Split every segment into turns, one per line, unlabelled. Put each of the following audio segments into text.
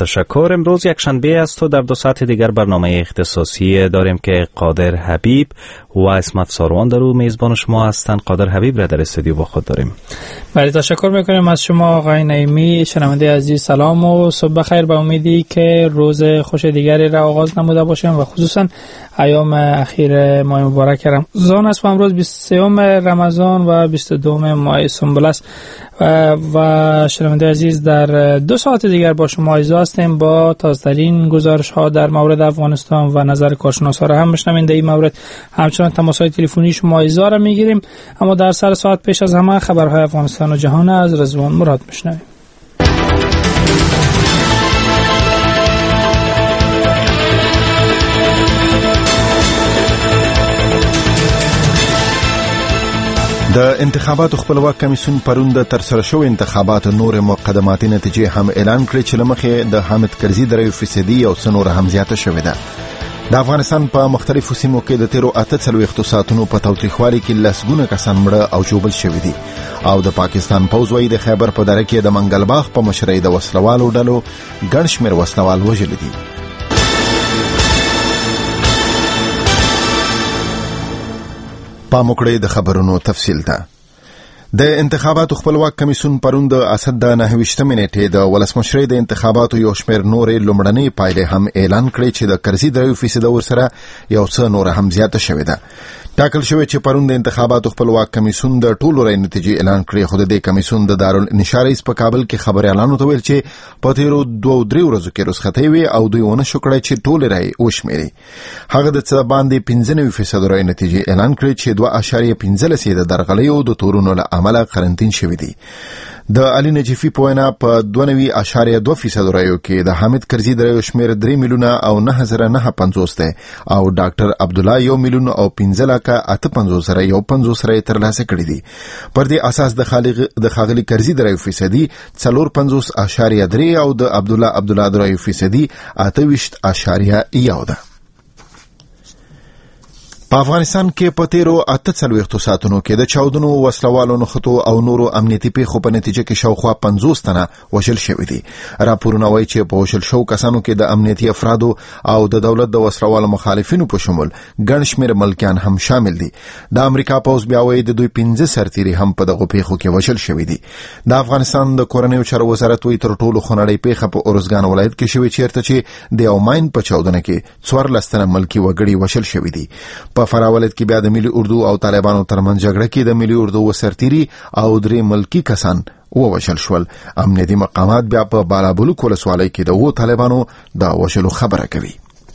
تشکر. امروز یک شنبه است و در 2 ساعت دیگر برنامه اختصاصی داریم که قادر حبیب و اسمت ساروان در او میزبان شما هستند. قادر حبیب را در استودیو با خود داریم.
بله، تشکر میکنیم از شما آقای نعیمی. شنونده عزیز سلام و صبح بخیر. به امیدی که روز خوش دیگری را آغاز نموده باشیم و خصوصا ایام اخیر ماه مبارک رمضان است و امروز 23 رمضان و 22 ماه سنبل است و شنونده عزیز در 2 ساعت دیگر با شما ایزا هستیم با تازه‌ترین گزارش ها در مورد افغانستان و نظر کارشناسا را هم میشنویم. در این مورد همچنان تماس های تلفنی شما ایزا را میگیریم، اما در سر ساعت پیش از همه خبرهای افغانستان و جهان از رضوان مراد میشنویم.
د انتخاباتو خپلواک کمیسیون پرون د ترسره شو انتخاباتو نور مقدماتي نتیجې هم اعلان کړې چې لمخې د حامد کرزي 3% او څنور هم زیاته شوې ده. د افغانستان په مختلفو سیمو کې د 48 ساعتونو په تاوتریخوالي کې لسګونه کسان مړه او ژوبل شوي دي او د پاکستان پوځ وايي د خیبر په دره کې د منګلباغ په مشرۍ د وسلوالو ډلو ګڼ شمېر وسلوال وژلي دي. پاموکړې د خبرونو تفصیل ته. د انتخاباتو خپلواک کمیسیون پرون د اسد د 29 نیټې د ولسمشرۍ د انتخاباتو یو شمېر نورې لومړنۍ پایلې هم اعلان کړې چې د کرزي 3% ورسره یو څه نور هم زیاته شوې ده. ټاکل شوی چې پرون د انتخاباتو خپلواک کمیسیون د ټولو رای نتیجې اعلان کړې، خو د کمیسیون د دارالانشا رئیس په کابل کې خبر اعلان وکړ چې په تیرو 2-3 ورځو کې رخصتۍ وي او دوی ونه شو کړی چې ټول رای وشمیري. هغه د څه باندې 15% رای نتیجې اعلان کړې چې 2.15 د درغلیو د تورونو له امله قرنطین شوی دي. د علي نجیفي په وینا په 2.2% رایو کې د حامد کرزي د شمیر 3 میلیونه او 9950 ده او ډاکټر عبد الله 1 میلیون او 15,850 رای ترلاسه کړی دي. پر دې اساس د خاغلی کرزي 3% 4.53 او د عبد الله 3% 28.1 ده. په افغانستان کې په تیرو 48 ساعتونو کې د چاودنو وسلوالو نښتو او نورو امنیتي پیښو په نتیجه کې شاوخوا 50 تنه وژل شوي دي. راپورونه وایي چې په وژل شو کسانو کې د امنیتي افرادو او د دولت د وسلوالو مخالفینو په شمول ګڼ شمېر ملکیان هم شامل دي. د امریکا پوځ بیا وایي د دوی 15 سرتیري هم په دغه پیښو کې وژل شوي دي. د افغانستان د کورنیو چارو وزارت وایي تر ټولو خونړۍ پیښه په اورزګان ولایت کې شوې چیرته چې د یو ماین په چاودنه کې 14 تنه ملکي وګړي وژل شوي دي. په فراولت کې بیا د ملي اردو او طالبانو ترمنځ جګړه کې د ملي اردو وسرتيري او 3 ملکی کسان ووژل شول. امنیتي مقامات بیا په بالابلوک ولسوالۍ کې د طالبانو د وژلو خبره کوي.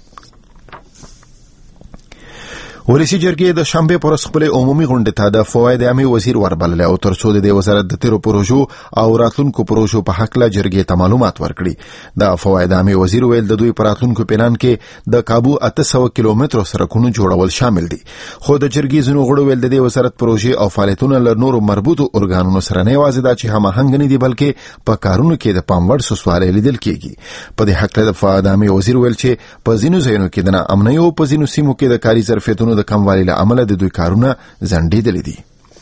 ولسی جرګې د شنبه پر خپل عمومي غونډه ته د فواید عامه وزیر وربلل او ترڅو د وزارت د تیرو پروژو او راتلونکو پروژو په حق له جرګې ته معلومات ورکړي. د فواید عامه وزیر ویل د دوی پر راتلونکو پلان کې د کابو 800 کیلومترو سړکونو جوړول شامل دي، خو د جرګې زنو غړو ویل د وزارت پروژې او فعالیتونه له نورو مربوطو ارګانونو سره نه یوازې دا چې هماهنګ نه دي بلکې په کارونو کې د پاموړ سوسوالۍ لیدل کېږي. په دې حق له فواید عامه وزیر ویل چې په ځینو ځایونو کې د امنیت او په ځینو سیمو کې د کاري ظرفیتونو د کموالي له عمله د دوی کارونه ځنډېدلي دي.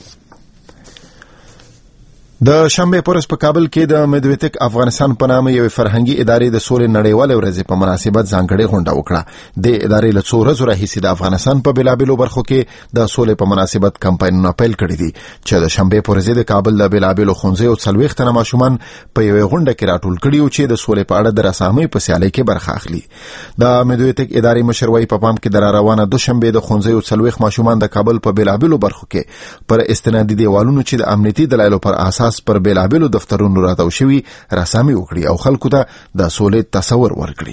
د شنبه پرس په کابل کې د مدویتک افغانستان په نامه یو فرهنګي ادارې د سولې نړیوالې ورځې په مناسبت ځانګړې غونډه وکړه. د ادارې له څو ورځو راهیسې د افغانستان په بلابلو برخو کې د سولې په مناسبت کمپاینونه پیل کړي دي چې د شنبه پرز د کابل د بلابلو خونځې او 40 تنه ماشومان په یو غونډه کې راټول کړي او چې د سولې په اړه د رسامۍ په سیالۍ کې برخه اخلي. د مدویتک ادارې مشروي په پام کې د روانه دوشنبه د خونځې او 40 ماشومان د کابل په بلابلو برخو کې پر استنادي دیوالونو چې د امنیتي دلایلو پر اساس پر بلابلو دفترونو راتاو شوي رسامي وکړي او خلکو ته د سولې تصور ورکړي.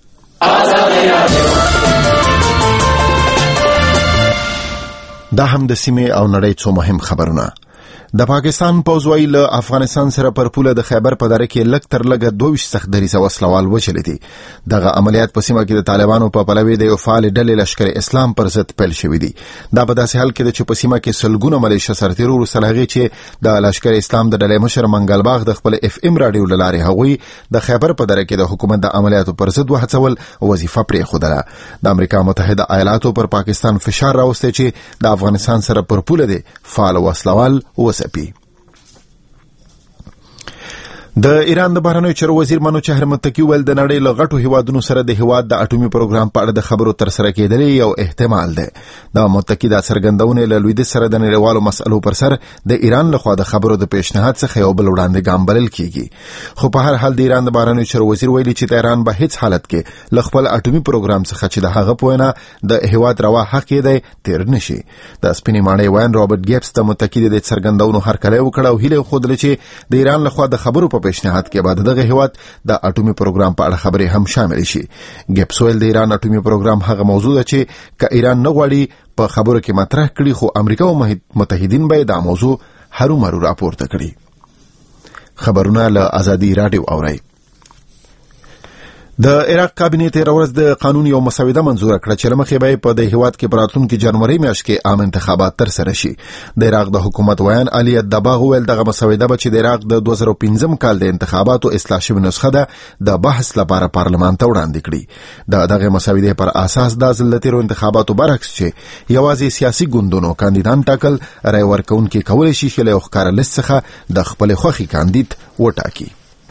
دا هم د سیمې او نړۍ څو مهم خبرونه. د پاکستان پوځ وايي له افغانستان سره پر پوله د خیبر په دره کې لږ تر لږه 22 سخت دریځه وسلوال وچلې دي. دغه عملیات په سیمه کې د طالبانو په پلوي د یو فعال ډلې لشکر اسلام پر ضد پیل شوې دي. دا په داسې حال کې چې په سیمه کې سلګونه ملیشه سرتیرو سلهغي چې د لشکر اسلام د ډلې مشر منګلباغ د خپل FM رادیو لارې هغوی د خیبر په دره کې د حکومت د عملیاتو پر ضد وهڅول وظیفه پرې خوده. د امریکا متحده ایالاتو پر پاکستان فشار راوسته چې د افغانستان سره پر پوله دي فعال وسلوال وسپي. د ایران د بهرنیو چارو وزیر منو چهر متکی ویل د نړۍ له غټو هیوادونو سره د هیواد د اټومي پروګرام په اړه د خبرو تر سره کېدل یو احتمال دی. د متکی د څرګندونې له لویدیځ سره د نړیوالو مسلو پر سر د ایران لخوا د خبرو د پیشنهاد څخه یو بل وړاندې ګام بلل کیږي. خو په هر حال د ایران د بهرنیو چارو وزیر ویلي چې ایران به هیڅ حالت کې له خپل اټومي پروګرام څخه چې د هغه په وینا د هیواد روا حق دی تیر نشي. د سپینې ماڼۍ وین رابرټ ګیبس د متکی د څرګندونو هرکلی وکړ او هیله خوده چې د ایران لخوا د خبرو په پیشنهاد کې بعد دغه هیواد د اټومي پروګرام په اړه خبرې هم شامل شي. ګیبس ویل د ایران اټومي پروګرام هغه موضوع ده چې که ایران نه غواړي په خبرو کې مطرح کړي، خو امریکا او متحدین به دا موضوع هرو مرو راپورته کړي. خبرونه له آزادي رادیو اوري. د عراق کابینه تیر ورځ د قانون یو مسوده منزور کړه چې لمخې به په د هیواد کې براتلونکو جنوري میاشت کې عام انتخابات تر سره شي. د عراق د حکومت ویان علي الدباغ ویل دغه مسوده به چې د عراق د 2015 کال د انتخاباتو اصلاح شوی نسخه ده د بحث لپاره پارلمان ته وړاندې کړي. دغه مسوده پر اساس د ځلتیرو انتخاباتو برعکس چې یوازې سیاسي ګوندونو کاندیدان ټاکل رای ورکونکي کولای شي چې له ښکار لیست څخه د خپل خوخي کاندید وټاکي.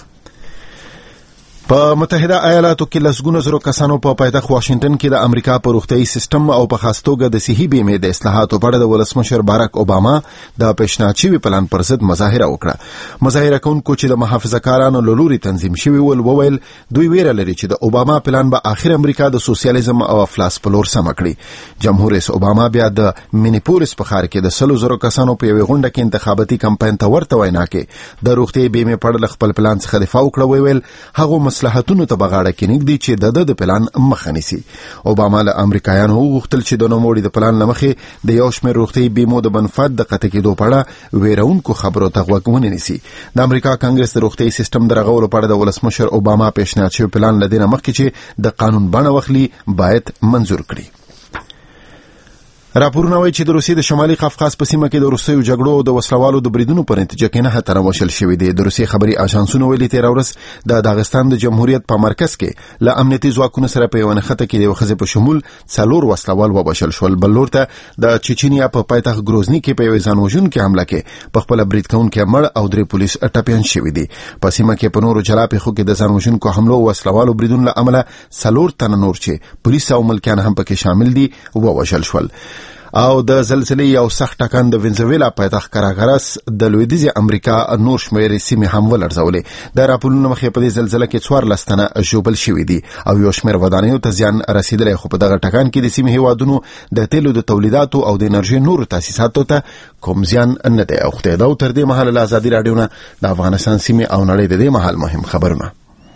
په متحده ایالاتو کې لسګونه زره کسانو په پایتخت واشنگټن کې د امریکا په روغتیايي سیستم او په خاص توګه د صحي بیمې د اصلاحاتو په اړه د ولسمشر باراک اوباما د پیشنهاد شوي پلان پر ضد مظاهره وکړه. مظاهره کوونکو چې د محافظه‌کارانو له لوري تنظیم شوي وویل دوی ویره لري چې د اوباما پلان به اخر امریکا د سوسیالیزم او افلاس په لور سم کړي. جمهور رئیس اوباما بیا د مینیپولیس په ښار کې د 100,000 کسانو په یوه غونډه کې انتخاباتي کمپاین ته ورته وینا کې د روغتیايي بیمې په اړه خپل پلان څخه دفاع وکړه. ویل هغه مصلحتونو ته بغاړه کې نږدې چې د پلان مخه نیسي. اوباما له امریکایانو وغوښتل چې د نوموړي د پلان لمخې د یو شمېر روغتیايي بیمو د بنفاد د قطع کېدو په اړه ویرونکو خبرو ته غوږ ونه نیسي. د امریکا کانګرس د روغتیايي سیستم د رغولو په اړه د ولسمشر اوباما پیشنهاد شوی پلان له دې نه مخکې چې د قانون بڼه واخلي باید منظور کړي. راپورونه وايي چې د روسیې د شمالي قفقاز په سیمه کې د روسیې جګړو او د وسلوالو د بریدونو پر نتیجه کې 9 تنه وشل شوي دي. د روسیې خبري اژانسونو ویلي تیر ورځ د داغستان د جمهوریت په مرکز کې له امنیتي ځواکونو سره په یو نښته کې د یو ښځې په شمول 4 وسلوال وبشل شول. بل لور ته د چچنیا په پایتخت گروزني کې په یو ځانوژونکي حمله کې په خپل برید کوونکي مړ او 3 پولیس ټپيان شوي دي. په سیمه کې په نورو جلا پیښو کې د ځانوژونکو حملو او وسلوالو بریدونو له امله 4 تنه نور چې پولیس او ملکیان هم پکې شامل دي وبشل شول. او د زلزلې یو سخت ټکان د وینزویلا پایتخت کاراګاراس د لویدیځ امریکا نور شمېر سیمې هم ولړزولې. د راپورونو مخې په دې زلزلې کې 14 تنه ژوبل شوي دي او یو شمېر ودانیو ته زیان رسیدلی. خو په دغه ټکان کې د سیمې هیوادونو د تیلو د تولیداتو او د انرژي نورو تاسیساتو ته کوم زیان نه دی اوښتی. دا تر دې مهاله له آزادي راډیو نه د افغانستان سیمې او نړۍ د دې مهال مهم خبرونه.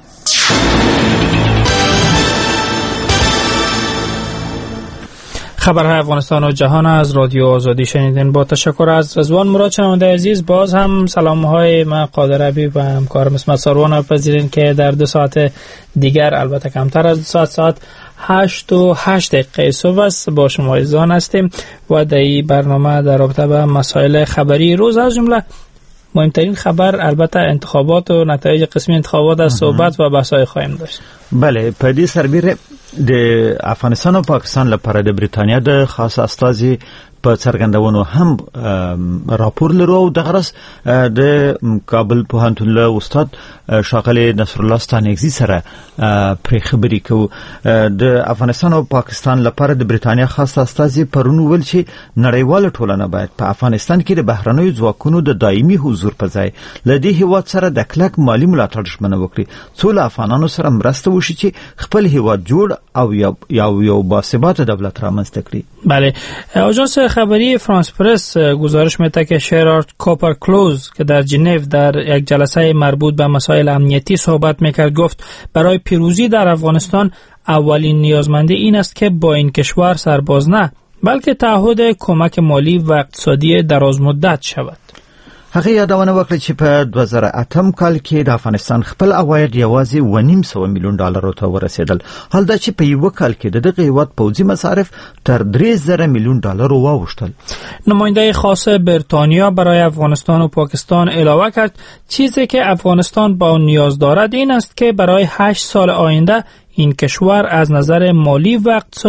خبرهای افغانستان و جهان از رادیو آزادی شنیدین. با تشکر از رضوان مراد. شنونده عزیز، باز هم سلام‌های ما قادر حبیب و همکارم اسمت ساروان را پذیرین که در 2 ساعت دیگر، البته کمتر از 2 ساعت 8 دقیقه صبح است، با شما عزیزان هستیم و در این برنامه در رابطه با مسائل خبری روز از جمله مهمترین خبر البته انتخابات و نتایج قسمی انتخابات از صحبت و بحث‌های خواهیم داشت.
بله، په دې سربیره د افغانستان او پاکستان لپاره د بریتانیا د خاص استازي په څرګندونو هم راپور لرو او د غرس د کابل پوهنتون له استاد ښاغلی نصر الله ستانکزي سره پرې خبرې کوو. د افغانستان او پاکستان لپاره د بریتانیا خاص استازي پرون ویل چې نړیواله ټولنه باید په افغانستان کې د بهرنیو ځواکونو د دایمي حضور په ځای له دې هیواد سره د کلک مالي ملاتړ ژمنه وکړي څو له افغانانو سره مرسته وشي چې خپل هیواد جوړ او یو باثبات دولت رامنځته کړي.
بله، آژانس خبری فرانس پرس گزارش میده که شرارد کوپرکلوز که در ژنو در یک جلسه مربوط به مسائل امنیتی صحبت میکرد گفت برای پیروزی در افغانستان اولین نیازمندی این است که با این کشور سرباز نه بلکه تعهد کمک مالی و اقتصادی درازمدت شود.
هغه یادونه وکړه چې په 2008 کال کې د افغانستان خپل عواید یوازې 1.5 میلیون ډالر ته ورسېدل، حال دا چې په یو کال کې د دغه هیواد پوځي مصارف تر 3 میلیون ډالر واوښتل.
نماینده خاص بریتانیا برای افغانستان و پاکستان علاوه کرد چیزی که افغانستان با نیاز دارد این است که برای 8 سال آینده این کشور از نظر مالی و اقتصادی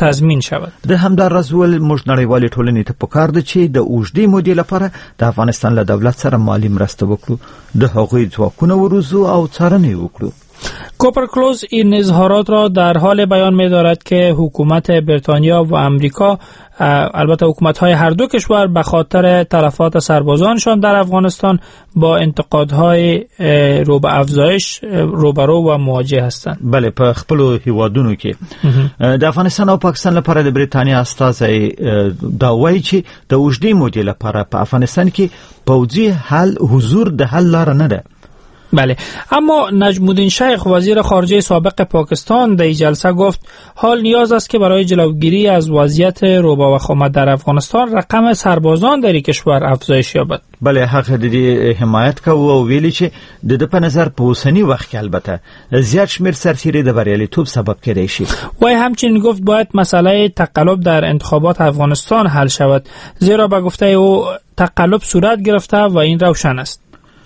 تضمین شود.
د همدار رازول موږ نړیوالې ټولنې ته پکار ده چې د اوږدې مودې لپاره د افغانستان له دولت سره مالی مرسته وکړو، د هغوی ځواکونه وروزو او څارنه وکړو.
کوپرکلوز این اظهارات را در حال بیان می دارد که حکومت بریتانیا و امریکا، البته حکومت‌های هر دو کشور، به خاطر تلفات سربازانشان در افغانستان با انتقادهای رو به افزایش روبرو و مواجه هستند.
بله، په خپل هیوادونو کې د افغانستان او پاکستان لپاره د بریتانیا استازي دا وایي چې د اوږدې مودې لپاره په افغانستان کې پوځي حضور د حل لار نه ده.
بله، اما نجم الدین شیخ وزیر خارجه سابق پاکستان در این جلسه گفت حال نیاز است که برای جلوگیری از وضعیت روبا و خامت در افغانستان رقم سربازان در این کشور افزایش یابد.
بله، هغه د دې حمایت کوي او ویلي چې د په نظر په اوسنی وخت کې البته زیات شمیر سرتیري د بریالیتوب سبب کېدای شي.
و همچنین گفت باید مسئله تقلب در انتخابات افغانستان حل شود، زیرا به گفته او تقلب صورت گرفته و این روشن است.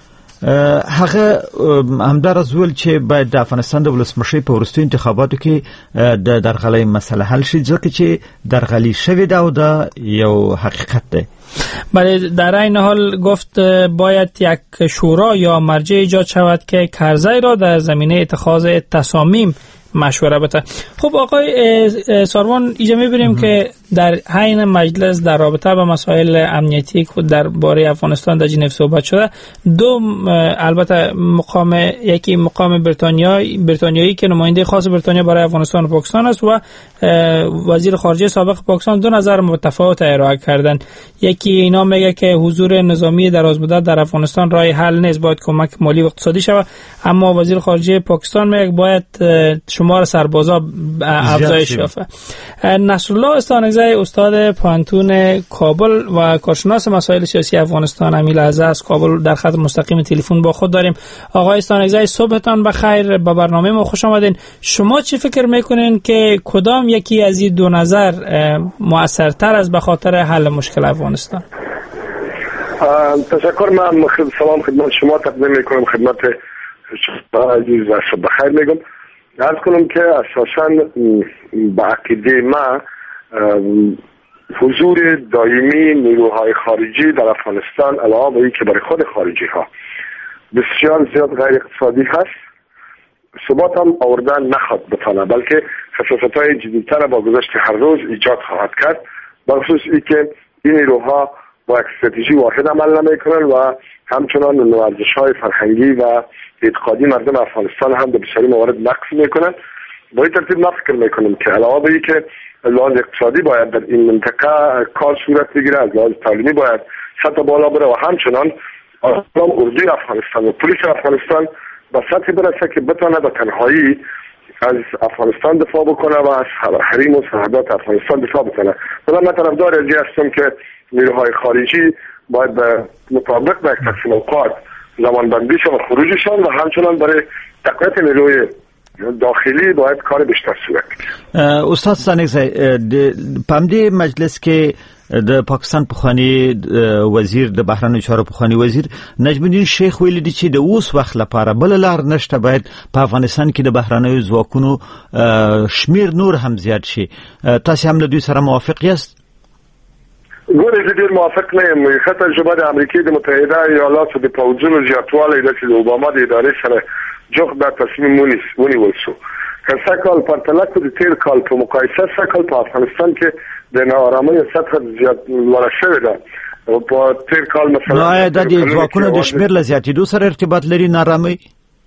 هغه همدار زول چې باید د افغانستان د ولسمشر په وروستي انتخاباتو کې د درغلۍ مسله حل شي، ځکه چې درغلي شوې ده او دا یو حقیقت ده.
بله، در این حال گفت باید یک شورا یا مرجع ایجاد شود که کرزی را در زمینه اتخاذ تصامیم مشوره بده. خب آقای ساروان، اینجا می‌بینیم که در حین مجلس در رابطه با مسائل امنیتی که درباره افغانستان در ژنو صحبت شده، دو البته یکی مقام بریتانیایی که نماینده خاص بریتانیا برای افغانستان و پاکستان است و وزیر خارجه سابق پاکستان دو نظر متفاوت ارائه کردند. یکی اینا میگه که حضور نظامی درازمدت در افغانستان راه حل نیست، باید کمک مالی و اقتصادی شود، اما وزیر خارجه پاکستان میگه باید شمار سربازا افزایش یافته. نصرالله استانگزی، استاد پانتون کابل و کارشناس مسائل سیاسی افغانستان، امیل عزه از کابل در خط مستقیم تلفن با خود داریم. آقای استانگزی، صبحتان بخیر، به برنامه ما خوش آمدین. شما چی فکر میکنین که کدام یکی از این دو نظر مؤثرتر است به خاطر حل مشکل افغانستان؟
تشکر. من سلام خدمت شما تقدیم میکنم، خدمت شما عزیز و صبح بخیر میگم. عرض کنم که اساساً به عقیده ما حضور دائمی نیروهای خارجی در افغانستان علاوه بر اینکه برای خود خارجی ها بسیار زیاد غیر اقتصادی هست، ثبات هم آوردن نخواهد بتانه، بلکه خساست های جدیدتر با گذشت هر روز ایجاد خواهد کرد، بخصوص اینکه این نیروها با یک استراتژی واحد عمل نمیکنن و همچنان ارزش های فرهنگی و اعتقادی مردم افغانستان هم در بسیاری موارد نقص میکنن. با این ترتیب ما فکر میکنم که علاوه بر اینکه لحاظ اقتصادی باید در این منطقه کار صورت بگیره، از لحاظ تعلیمی باید سطح بالا بره و همچنان اردوی افغانستان و پلیس افغانستان به سطح برسه که بتونه به تنهایی از افغانستان دفاع بکنه و از حریم و سرحدات افغانستان دفاع بکنه. من طرفدار از این هستم که نیروهای خارجی باید به مطابق با تقسیم اوقات زمانبندیشان و خروجشان و همچنان برای تقویت نیروی داخلی باید کار بیشتر صورت بگیره.
استاد سانگزی، په دې مجلس کې د پاکستان پخوانی وزیر د بهرنیو چارو پخوانی وزیر نجم الدین شیخ ویلي دي چې د اوس وخت لپاره بل لار نشته، باید په افغانستان کې د بهرنیو ځواکونو شمیر نور هم زیات شي. تاسو هم له دوی سره موافق یاست؟
ګورې، زه ډېر موافق نه یم. ښه تجربه د امریکې د متحده ایالاتو د پوځونو زیاتوالی ده چې د اوباما د ادارې سره جوخت دا تصمیم ونیول شو که سږ کال پرتله کړو د تېر کال په مقایسه سږ کال په افغانستان کې د ناارامۍ سطحه زیات لوړه شوې ده. په تېر کال مثلا
آیا د ځواکونو د شمېر له زیاتېدو سره ارتباط لري ناارامۍ؟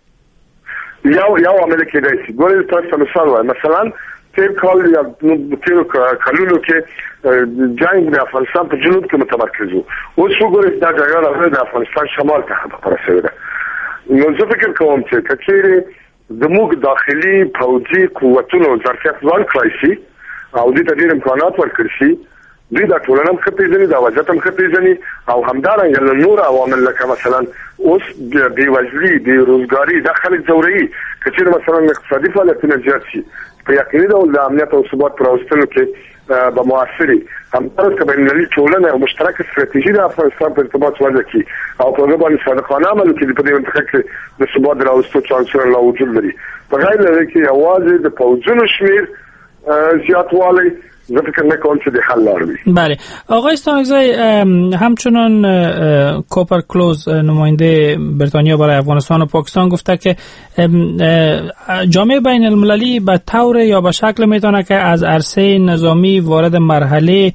یو عامل کېدای شي. ګورې، تاسو ته مثال وایم، مثلا تېر کال یا تېرو کلونو کې جنګ د افغانستان په جنوب کې متمرکز و. اوس وګورئ دا جګړه راغلې د افغانستان شمال ته خبره شوې ده. نو زه فکر کوم چې که چېرې زموږ داخلي پوځي قوتونو ظرفیت ځوان کړای شي او دوی ته ډېر امکانات ورکړي شي، دوی دا ټولنه هم ښه پېژني، دا وضعیت هم ښه پېژني او همدارنګه له نور عوامل لکه مثلا اوس بېوزلي، بېروزګاري دا خلک ځوروي. که چېرې مثلا اقتصادي فعالیتونه زیات شي، په یقیني ډول د امنیت او ثبات په راوستلو کې به مؤثري همدارس که بینالمللي ټولنه او مشترکه استراتیژي د افغانستان په ارتباط وضع کړي او په هغه باندې صادقانه عمل وکړي په دې منطقه کې د ثبات د راوستو چانسونه لا وجود لري. په غیر له دې کې یوازې د پوځونو شمېر زیاتوالی زه فکر نکنم که د حل لار وي.
بله آقای استانکزی، همچنان کوپر کلوز نماینده بریتانیا برای افغانستان و پاکستان گفته که جامعه بین المللی به طور یا به شکل میتونه که از عرصه نظامی وارد مرحله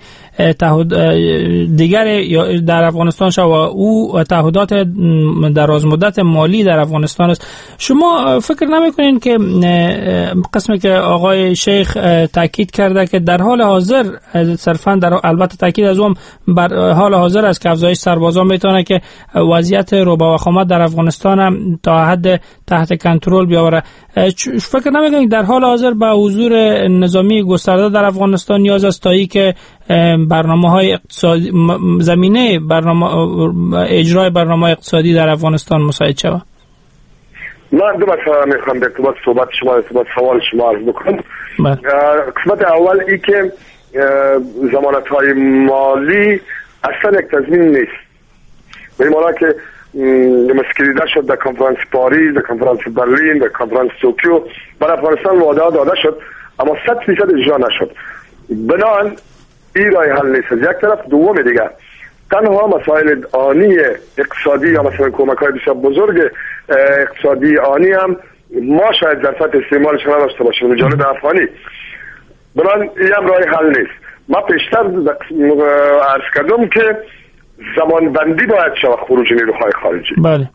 دیگر در افغانستان شود و او تعهدات دراز مدت مالی در افغانستان است. شما فکر نمیکنین که قسمی که آقای شیخ تاکید کرده که در حال حاضر صرفا البته تاکید از اون بر حال حاضر است که افزایش سربازان میتونه که وضعیت روبه و خامات در افغانستان هم تا حد تحت کنترل بیاوره، فکر نمیکنید در حال حاضر به حضور نظامی گسترده در افغانستان نیاز است تا ای که برنامه‌های اقتصادی زمینه اجرای برنامه اقتصادی در افغانستان مساعد شود؟
من دو مسئله میخوام در ارتباط صحبت شما ارتباط سوال شما عرض بکنم. قسمت اول ای که ضمانت‌های مالی اصلا یک تضمین نیست. به این معنی که مسکریده شد در کنفرانس پاریس، در کنفرانس برلین، در کنفرانس توکیو برای افغانستان وعده داده شد اما 100% اجرا نشد. بنابراین این راه حل نیست. از یک طرف، دوم دیگر تنها مسائل آنی اقتصادی یا مثلا کمک‌های بسیار بزرگ اقتصادی آنی هم ما شاید در سطح استعمالش نداشته باشیم به جانب افغانی. بنابراین این هم راه حل نیست. ما پیشتر عرض کردم که زمان بندی باید شود خروج نیروهای خارجی.
بله.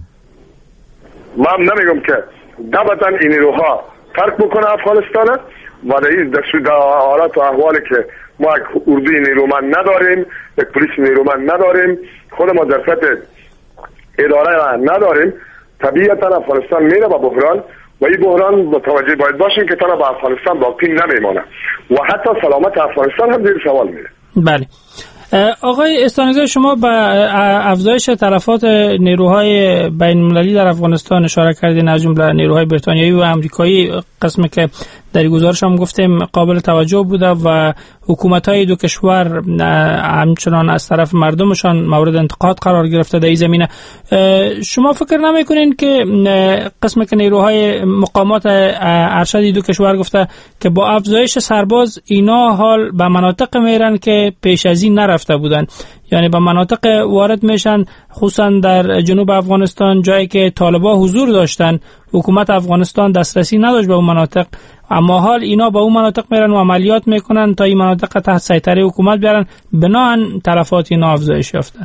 ما هم نمیگم که دبتا این نیروها ترک بکنه افغانستان و در حالات و احوالی که ما یک اردوی نیرومند نداریم، یک پلیس نیرومند نداریم، خود ما در سطح اداره نداریم، طبیعتا افغانستان میره با بحران و این بحران متوجه باید باشیم که تنها با افغانستان باقی نمیمانه و حتی سلامت افغانستان هم زیر سوال میره.
بله. آقای استانکزی، شما به افزایش تلفات نیروهای بین المللی در افغانستان اشاره کردین، از جمله نیروهای بریتانیایی و آمریکایی، قسمی که در گزارش هم گفتیم قابل توجه بوده و حکومت‌های دو کشور همچنان از طرف مردمشان مورد انتقاد قرار گرفته در این زمینه. شما فکر نمی‌کنین که قسمی که نیروهای مقامات ارشد دو کشور گفته که با افزایش سرباز اینا حال به مناطق میرن که پیش از این نرفته بودن، یعنی به مناطق وارد میشن خصوصا در جنوب افغانستان جایی که طالبان حضور داشتن، حکومت افغانستان دسترسی نداشت به اون مناطق، اما حال اینا با اون مناطق میرن و عملیات میکنن تا این مناطق تحت سیطره حکومت بیارن، بناهن تلفات اینا افزایش یافته.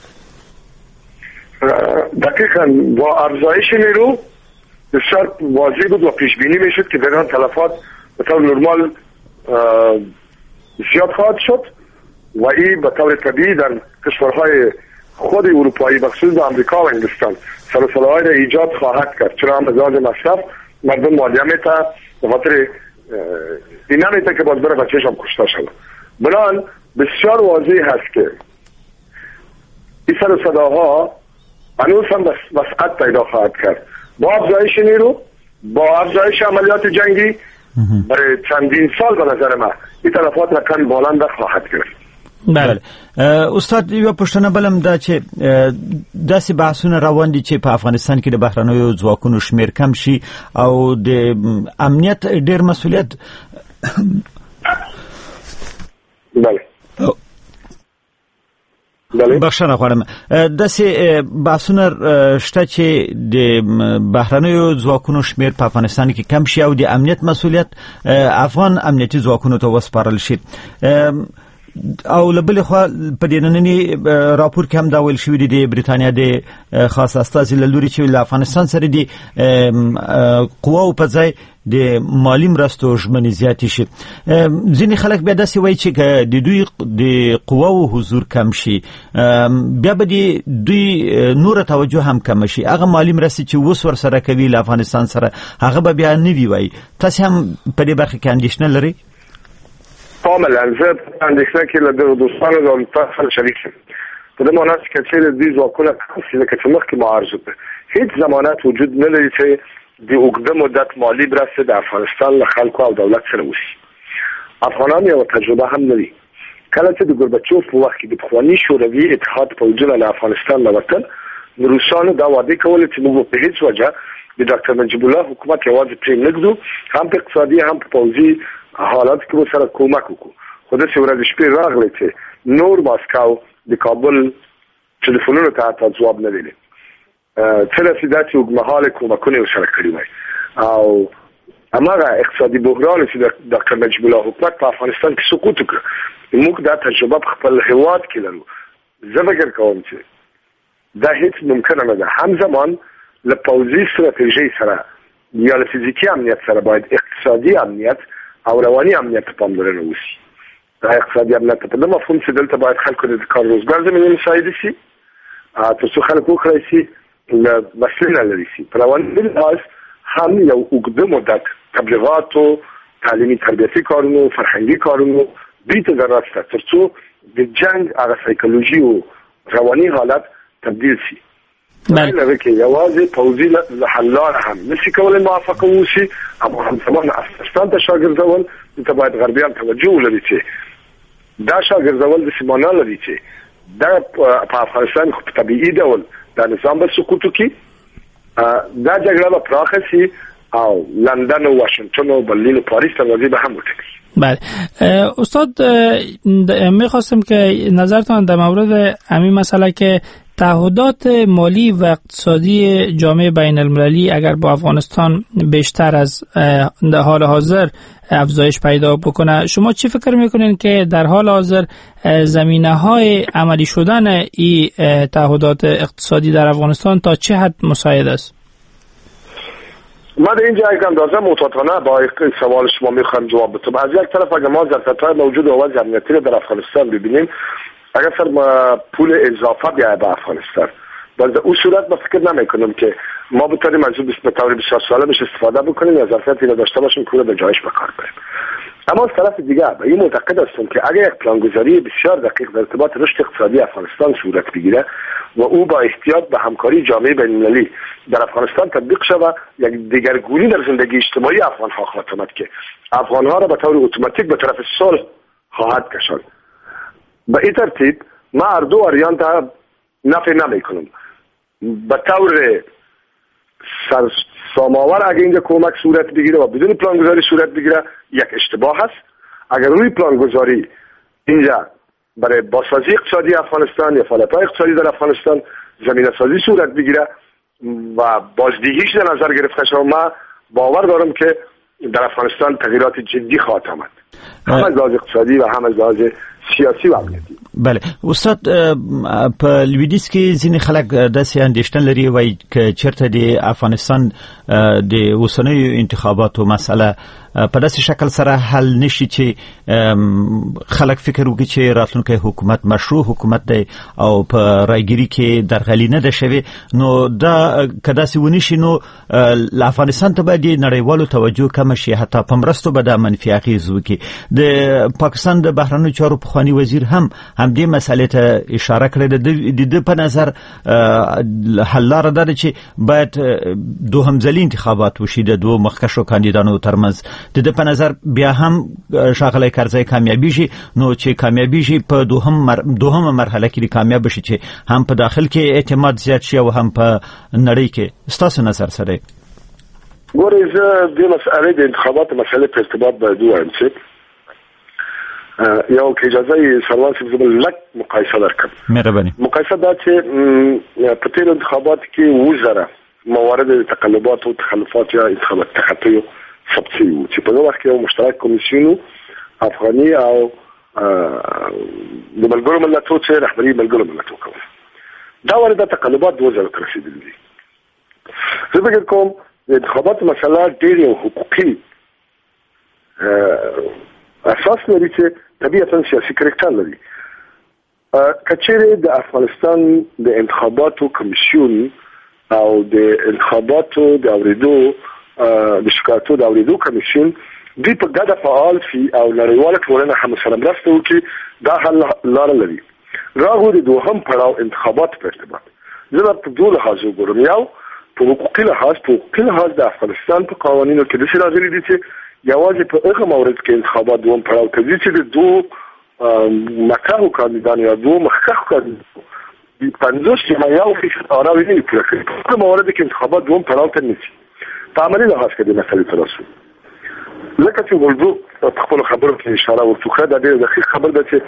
دقیقاً با افزایش نیرو بسیار واضح بود و پیش بینی میشد که بنان تلفات به طور نرمال زیاد خواهد شد و این به طور طبیعی در کشورهای خود اروپایی بخصوص آمریکا و هندوستان سر و صداهای را ایجاد خواهد کرد، چرا هم از لحاظ مصرف مردم مالیه میته به خاطر این نمیته که باز بره بچه‌ش هم کشته شده. بنان بسیار واضح هست که این سر و صداها هنوز هم وسعت پیدا خواهد کرد با افزایش نیرو، با افزایش عملیات جنگی برای چندین سال. به نظر من این تلفات رقم بلند خواهد گرفت.
بله استاد، یو پښتنه بلم دا چې داسې بحثونه روان دي چې په افغانستان کې د بهرنیو ځواکونو شمیر کم شي او د امنیت ډیر مسؤلیت.
بله
بخښنه غواړم، داسې بحثونه شته چې د بهرنیو ځواکونو شمیر په افغانستان کې کم شي او د امنیت مسؤلیت افغان امنیتي ځواکونو ته وسپارل شي. او لبل خو په دې نننی راپور کې هم دا ویل شوی دی د بریتانیا د خاص استازي لوري چې له افغانستان سره دی قواو په ځای د مالی مرستو ژمنې زیاتې شي. ځینې خلک بیا داسې وایي چې د دوی د قواو حضور کم شي بیا به د دوی نور توجه هم کم شي، هغه مالی مرستې چې اوس ورسره کوي له افغانستان سره هغه به بیا نه وي. وایي تاسو هم په دې برخه کې اندېښنه لرئ؟
کاملا زه اندېښنه کې له دوستانو او تاسو شریک یم. په دې معنی چې چیرې دې ځواکونه لکه چې مخکې ما عرض کړ هیڅ ضمانت وجود نه لري چې د اوږده مدت مالی مرستې د افغانستان له خلکو او دولت سره وشي. افغانان یو تجربه هم لري. کله چې د ګورباچوف په وخت کې د پخواني شوروي اتحاد پوځونه له افغانستان راوتل، روسانو دا وعده کوله چې موږ په هیڅ وجه د ډاکټر نجیب الله حکومت یوازې پرې نګدو، هم په اقتصادي هم په پوځي حالات کې سره کومک وکړو. خو د ورځې شپې راغلی چې نور ماسکو د کابل ټلیفونونو ته ځواب نه دی. څه رسیدات یو مهاله کومکونه سره کړی وای او هماغه اقتصادي بحران چې د ډاکټر نجیب الله حکومت په افغانستان کې سقوط وکړ، موږ دا تجربه په خپل هیواد کې لرو. زه فکر کوم چې دا هیڅ ممکن نه ده. همزمان له پوځي ستراتیژي سره یا له فزیکي امنیت سره باید اقتصادي امنیت او رواني امنیت ته پاملرنه وشي. دا اقتصادي امنیت په دغه مفهوم چې دلته باید خلکو د کار روزګار زمینه مساعده شي، ترڅو خلک وکړي چې له مسلې لري شي. په رواني لحاظ هم یو اوږده مدت تبلیغات او تعلیمي تربیتي کارونو، فرهنګي کارونو دې ته ضرورت شته ترڅو د جنگ هغه سایکولوژي او رواني حالت تبدیل شي. بله لکه یوازې پوځي حل لاره هم نشي کولای موافقه وشي، اما همزمان افغانستان ته شاګردول ته باید غربیان توجه ولري چې دا شاګردول د سیمانه لري چې دا په افغانستان خو طبيعي ډول دا نظام به سقوط وکړي. دا جګړه به پراخه شي او لندن و واشنگتن و برلین و پاریس ته به هم وټکي.
بله استاد، میخواستم که نظرتان در مورد همین مسئله که تعهدات مالی و اقتصادی جامعه بین المللی اگر با افغانستان بیشتر از حال حاضر افزایش پیدا بکنه، شما چی فکر میکنین که در حال حاضر زمینه های عملی شدن این تعهدات اقتصادی در افغانستان تا چه حد مساعد است؟
من در اینجا یک اندازه محتاطانه با سوال شما میخوام جواب بدم. از یک طرف اگر ما ظرفیت‌های موجود و وضع امنیتی در افغانستان ببینیم، اگر سر پول اضافه بیاید به افغانستان، در اون صورت من فکر نمی کنم که ما بتونیم از به طور بسیار سالمش استفاده بکنیم یا ظرفیتی را داشته باشیم که به جایش بکار بریم. اما از طرف دیگه به این معتقد هستم که اگر یک پلانگذاری بسیار دقیق در ارتباط رشد اقتصادی افغانستان صورت بگیره و او با احتیاط به همکاری جامعه بین‌المللی در افغانستان تطبیق شود، یک دگرگونی در زندگی اجتماعی افغان‌ها خواهد آمد که افغان‌ها را به طور اتوماتیک به طرف صلح خواهد کشاند. به این ترتیب ما هر دو واریانت نفی نمی‌کنم. به طور ساماور اگر اینجا کمک صورت بگیره و بدون پلانگذاری صورت بگیره یک اشتباه است. اگر روی پلانگذاری اینجا برای بازسازی اقتصادی افغانستان یا فعالیت‌های اقتصادی در افغانستان زمینه سازی صورت بگیره و بازدهیش در نظر گرفته شود، ما باور دارم که در افغانستان تغییرات جدی خواهد آمد، هم از لحاظ اقتصادی و هم از لحاظ سیاسی و امنیتی.
بله استاد، په لویدیځ کې ځینې خلک داسې اندېښنه لري وایي که چېرته د افغانستان د اوسنیو انتخاباتو مسله په داسې شکل سره حل نشي چې خلک فکر وکړي چې راتلونکی حکومت مشروع حکومت دی او په رایګیري کې درغلي نه ده شوې، نو دا که داسې ونشي نو افغانستان ته باید نړیوالو توجه کمه شي، حتی په مرستو به دا منفي اغېز وکړي. د پاکستان د بهرنیو چارو پخواني وزیر هم همدې مسئلې ته اشاره کړې ده. د ده په نظر حل لاره دا ده چې باید دوهم ځلي انتخابات وشي د دوو مخکښو کاندیدانو ترمنځ. د ده په نظر بیا هم ښاغلی کرزی کامیابیږي، نو چې کامیابیږي په دوهمه مرحله کې کامیاب شي چې هم په داخل کې اعتماد زیات شي او هم په نړۍ کې. ستاسو نظر سره
ګورئ، زه دې مسئلې د انتخاباتو مسئلې په ارتباط باید ووایم چې یو که اجازه یې سروان صاحب زه لږ مقایسه درکړم.
مهرباني.
مقایسه دا چې په تېرو انتخاباتو کې 2000 موارد تقلبات او تخلفات یا انتخابات تخطیو ثبت شوي وو چې په دغه وخت کې یو مشترک کمیسیون افغاني او د ملګرو ملتونو چې رهبري ملګرو ملتونو کوله. دا واردات تقلبات 2000 ته رسېدلي دي. زه فکر کوم د انتخاباتو مسله ډېر یو حقوقي اساس لري چې طبیعتا سیاسي کرکټر لري. که چیرې د افغانستان د انتخاباتو کمیسیون او د انتخاباتو د اورېدو د شکایتو د اورېدو کمیسیون دوی په ګډه فعال شي او نړیواله ټولنه هم سره مرسته وکړي، دا حل لاره لري. راغو د دوهم پړاو انتخابات په ارتباط زه په دوه لحاظ وګورم. یو په حقوقي لحاظ د افغانستان په قوانینو کې داسې راغلي دي چې یوازې په هغه مورد کې انتخابات دوم پړاو ته ځي چې د دوه مخکښو کاندیدانو یا دوه مخکښو کاندیدانو 50% یا 1% آرا ویني پوره کړي. په مورد کې انتخابات دوم پړاو ته نه ځي. په عملي لحاظ کې د مسلې تر رسو لکه چې ولدو خپل خبرو کې اشاره وکړه دا ډېر دقیق خبر ده چې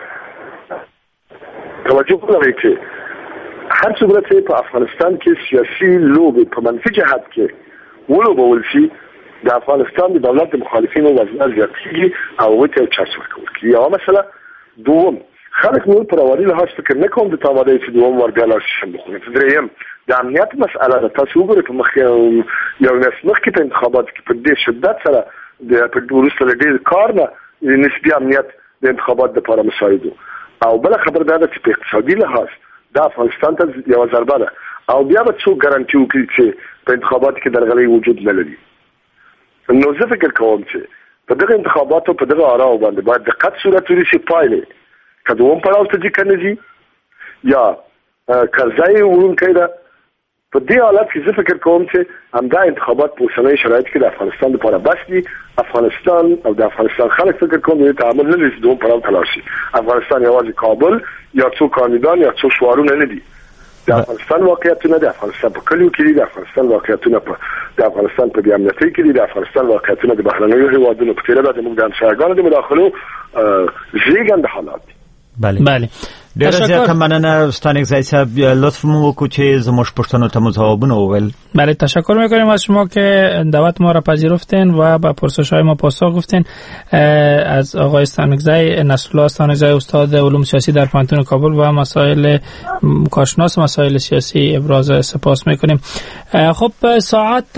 توجه وکړئ چې هر څومره چې په افغانستان کې سیاسي لوبې په منفي جهت کې ولوبول شي د افغانستان د دولت د مخالفینو وزن زیاتېږي او وته چارج ورکول کیږي. یو مسله دوم خلک نور پر اولي لحاظ فکر نه کوم د تاوانۍ چې دوم ورګل شي بخونه. دریم د امنیت مسأله ده. تاسو وګورئ په مخ یو نسمخ کې په انتخابات کې په دې شدت سره د پټورسته ډېر کار نه نسبي امنیت د انتخابات لپاره مساعد او بل خبر دا ده چې په اقتصادي لحاظ د افغانستان ته یو ضربه ده او بیا به څو ګارانټي وکړي چې په انتخابات کې درغلي وجود نه لري. نو زه فکر کوم چې په دغه انتخاباتو په دغه آراو باندې باید دقت صورت ونیسي پایلې که دوم پړاو ته ځي که نه ځي یا کرزی وړونکی ده. په دې حالت کې زه فکر کوم چې همدا انتخابات په اوسنۍ شرایط کې د افغانستان لپاره بس دي. افغانستان او د افغانستان خلک فکر کوم چې تعامل نه لري دوم پړاو ته لاړ شي. افغانستان یوازې کابل یا څو کاندیدان یا څو شعارونه نه دي. د افغانستان واقعیتونه د افغانستان په کلیو کې دي، د افغانستان واقعیتونه په د افغانستان په امنیتي کې دي، د افغانستان واقعیتونه د بهرنیو هیوادونو په تیره د موږ د همسایګانو د مداخلو زیږنده حالات دي.
بله
ډېر زیات مننه استاد نقزی صاحب، لطف مو وکړو چې زموږ پوښتنو ته ځوابونه وویل.
بله تشکر میکنیم از شما که دعوت ما را پذیرفتین و به پرسش‌های ما پاسخ گفتین. از آقای استاد نقزی نصرالله استاد نقزی استاد علوم سیاسی در پانتون کابل و مسائل کارشناس مسائل سیاسی ابراز سپاس میکنیم. خب ساعت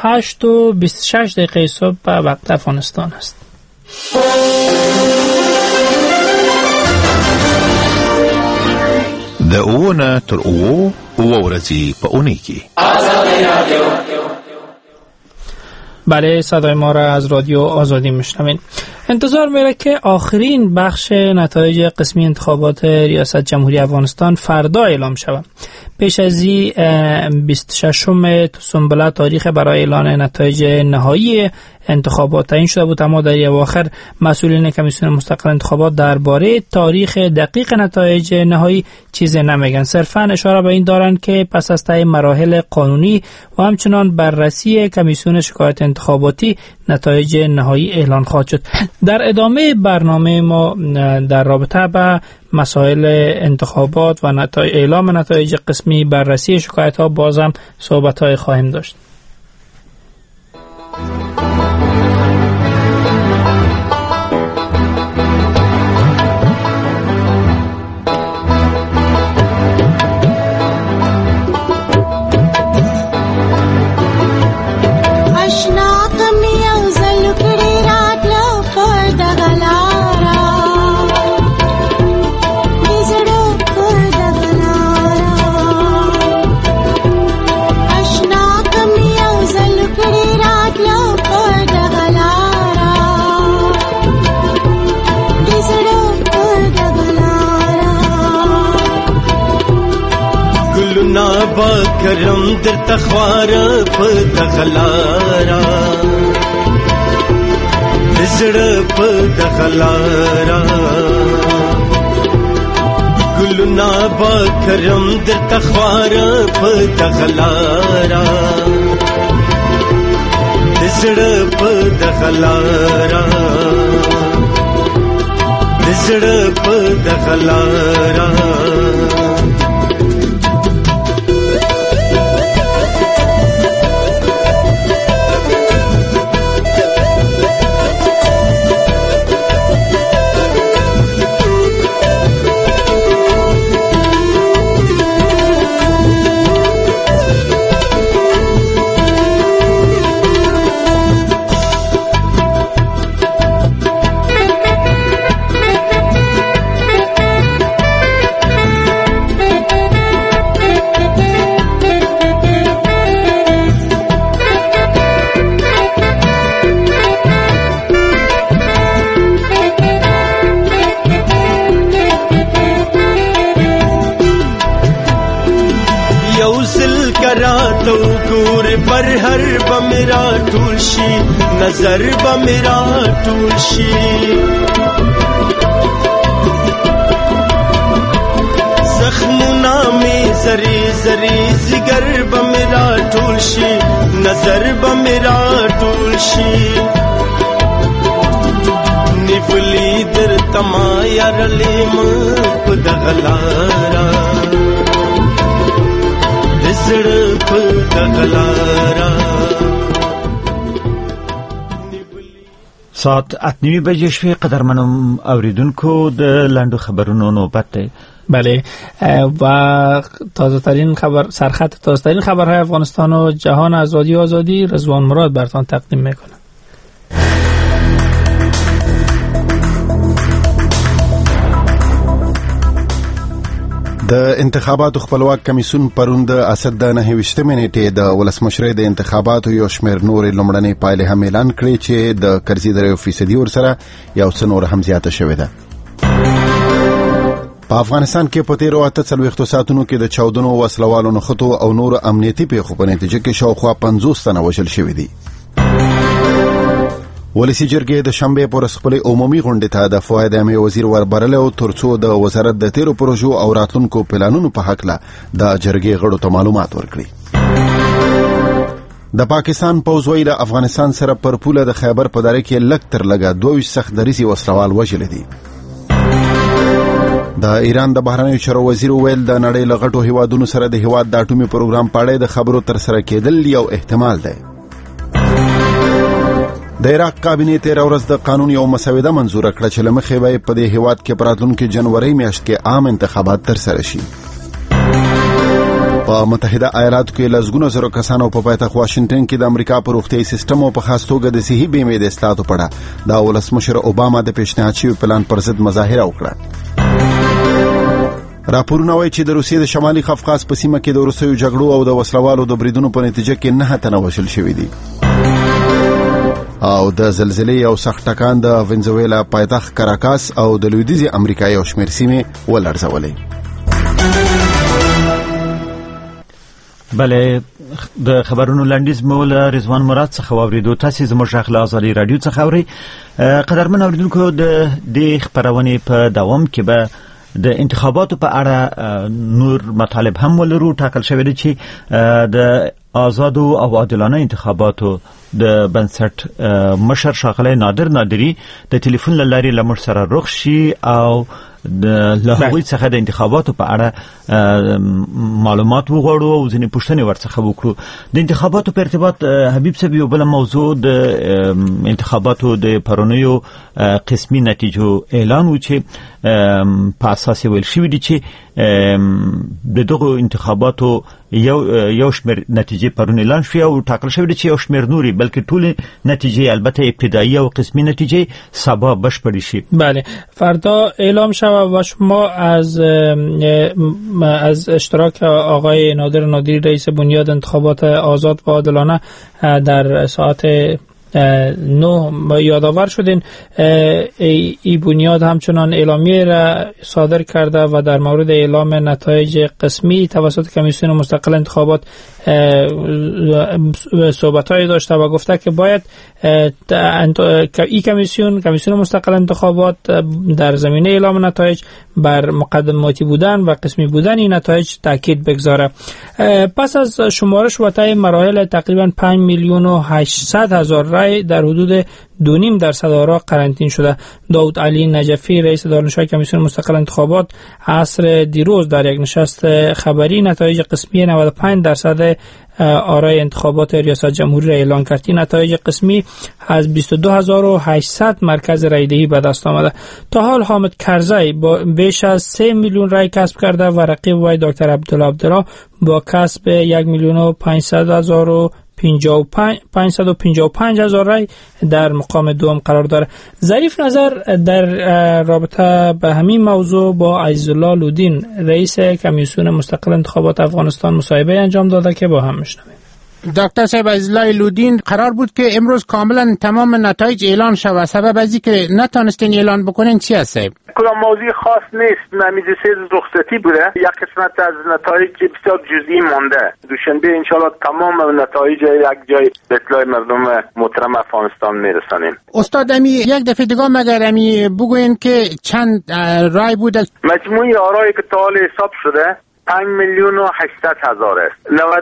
8:26 صبح به وقت افغانستان است.
د اوونه تر اوو ورځې په اونۍ کې
بله صدای ما را از رادیو آزادی میشنوین. انتظار میره که آخرین بخش نتایج قسمی انتخابات ریاست جمهوری افغانستان فردا اعلام شود. پیش از 26 سنبله تاریخ برای اعلان نتایج نهایی انتخابات تعیین شده بود، اما در اواخر مسئولین کمیسیون مستقل انتخابات درباره تاریخ دقیق نتایج نهایی چیزی نمیگن. صرفاً اشاره به این دارند که پس از طی مراحل قانونی و همچنان بررسی کمیسیون شکایت انتخاباتی نتایج نهایی اعلان خواهد شد. در ادامه برنامه ما در رابطه با مسائل انتخابات و اعلام نتایج قسمی بررسی شکایت ها بازم صحبت های خواهیم داشت.
کرم در تخوار په دغلارا زړه په دغلارا ګلنا با کرم در تخوار په دغلارا زړه په دغلارا زړه په دغلارا پر هر بمیرا ټولشي نظر بمیرا ټولشي زخمونه می زری زری زگر به میرا ټول شي نظر به میرا ټول شي نیولی در تما یارلی من په دغلارا زړه په دغلارا.
ساعت 8:30 بجې شوې. قدرمنو اوریدونکو د لاندو خبرونو نوبت دی.
بله و تازه ترین خبر سرخط تازه ترین خبرهای افغانستان و جهان آزادی رضوان مراد براتون تقدیم میکنه.
د انتخاباتو خپلواک کمیسیون پروند اسد د 29 نیټې د ولسمشرۍ د انتخاباتو یو شمېر نورې لومړنۍ پایلې هم اعلان کړې چې د کرزي 3% ورسره یو څه نور هم زیاته شوې ده. په افغانستان کې په تیرو 48 ساعتونو کې د 14 وسلوالو نښتو او نور امنیتي پیښو په نتیجه کې شاوخوا 50 تنه وژل شوي دي. ولسی جرګې د شنبه پر خپل عمومي غونډه ته د فواد عامه وزیر وربرله او ترڅو د وزارت د تیرو پروژو او راتلونکو پلانونو په حق له د جرګې غړو ته معلومات ورکړي. د پاکستان پوځ ویل افغانستان سره پر پوله د خیبر په دره کې لک تر لګا 22 سخت دریسي وسلوال وژل دي. د ایران د بهرنیو چارو وزیر ویل د نړۍ له غټو هیوادونو سره د هیواد د اټومي پروګرام په اړه د خبرو تر سره کېدل یو احتمال دی. د عراق کابینه تیر ورځ د قانون یو مسوده منزور کړه چې لمخې به په دې هیواد کې پراتلونکو جنوري میاشت کې عام انتخابات تر سره شي. په متحده ایالاتو کې لږګونو زره کسانو په پایتخت واشنگټن کې د امریکا په روغتیايي سیستم او په خاص توګه د صحي بیمې د اصلاحاتو په اړه د ولسمشر اوباما د پیشنهاد شوی پلان پر ضد مظاهره وکړه. راپورونه وايي چې د روسیې د شمالي قفقاز په سیمه کې د روسیې جګړو او د وسلوالو د بریدونو په نتیجه کې 9 تنه وژل شوي دي. او د زلزلې او سخت ټکان د وینزویلا پایتخت کاراکاس او د لویدیزي امریکا یو شمېر سیمې ولړزولې.
بله د خبرونو لنډیز مول رضوان مراد څخه واوریدو. تاسو زموږ خپل ازادي رادیو څخه اورئ. قدرمن اوریدونکو د دې خبرونه په دوام کې به د انتخاباتو په اړه نور مطالب هم ولرو. ټاکل شوی دی چې د آزادو او عادلانه انتخاباتو د بنسټ مشر شاغلی نادر نادری د ټلیفون له لارې لمر سره رخ شي او د لهوی څخه د انتخاباتو په اړه معلومات وغواړو او ځینې پوښتنې ورڅخه وکړو. د انتخاباتو په ارتباط حبیب صاحب یو بل موضوع د انتخاباتو د پرونیو قسمي نتیجو اعلان و چې په اساس ویل شوی دی چې د دغه انتخاباتو یو شمېر نتیجې پرون اعلان شوې او ټاکل شوی دی چې یو شمېر نوري بلکې ټول نتیجې البته ابتدایی او قسمی نتیجې سبا بشپړ شي.
بله فردا اعلام شود و شما از اشتراک آقای نادر نادری رئیس بنیاد انتخابات آزاد و عادلانه در ساعت 9 یادآور شدین. ای بنیاد همچنان اعلامیه را صادر کرده و در مورد اعلام نتایج قسمی توسط کمیسیون مستقل انتخابات صحبت‌های داشته و گفته که باید کمیسیون مستقل انتخابات در زمینه اعلام نتایج بر مقدماتی بودن و قسمی بودن این نتایج تاکید بگذاره. پس از شمارش و طی مراحل تقریبا 5,800,000 رای در حدود 2.5% آرا قرنطین شده. داود علی نجفی رئیس دانشگاه کمیسیون مستقل انتخابات عصر دیروز در یک نشست خبری نتایج قسمی 95% آرای انتخابات ریاست جمهوری را اعلان کرد. نتایج قسمی از 22,800 مرکز رایدهی به دست آمده. تا حال حامد کرزی با بیش از 3 میلیون رای کسب کرده و رقیب وی دکتر عبدالله با کسب 1,555,000 رای در مقام دوم قرار داره. ظریف نظر در رابطه به همین موضوع با عزیزالله لودین رئیس کمیسیون مستقل انتخابات افغانستان مصاحبه انجام داده که با هم میشنویم.
دکتر صاحب عزیزالله لودین، قرار بود که امروز کاملا تمام نتایج اعلان شود. سبب ازی که نتونستین اعلان بکنین چی است؟
کدام موضوع خاص نیست. نمیده رخصتی بوده. یک قسمت از نتایج بسیار جزئی مانده. دوشنبه انشالله تمام نتایج یک جای به اطلاع مردم محترم افغانستان میرسانیم. استاد
امی یک دفعه دیگه مگر امی بگوین که چند رای بوده؟
مجموعی آرایی که تا حال حساب شده 5,800,000 است.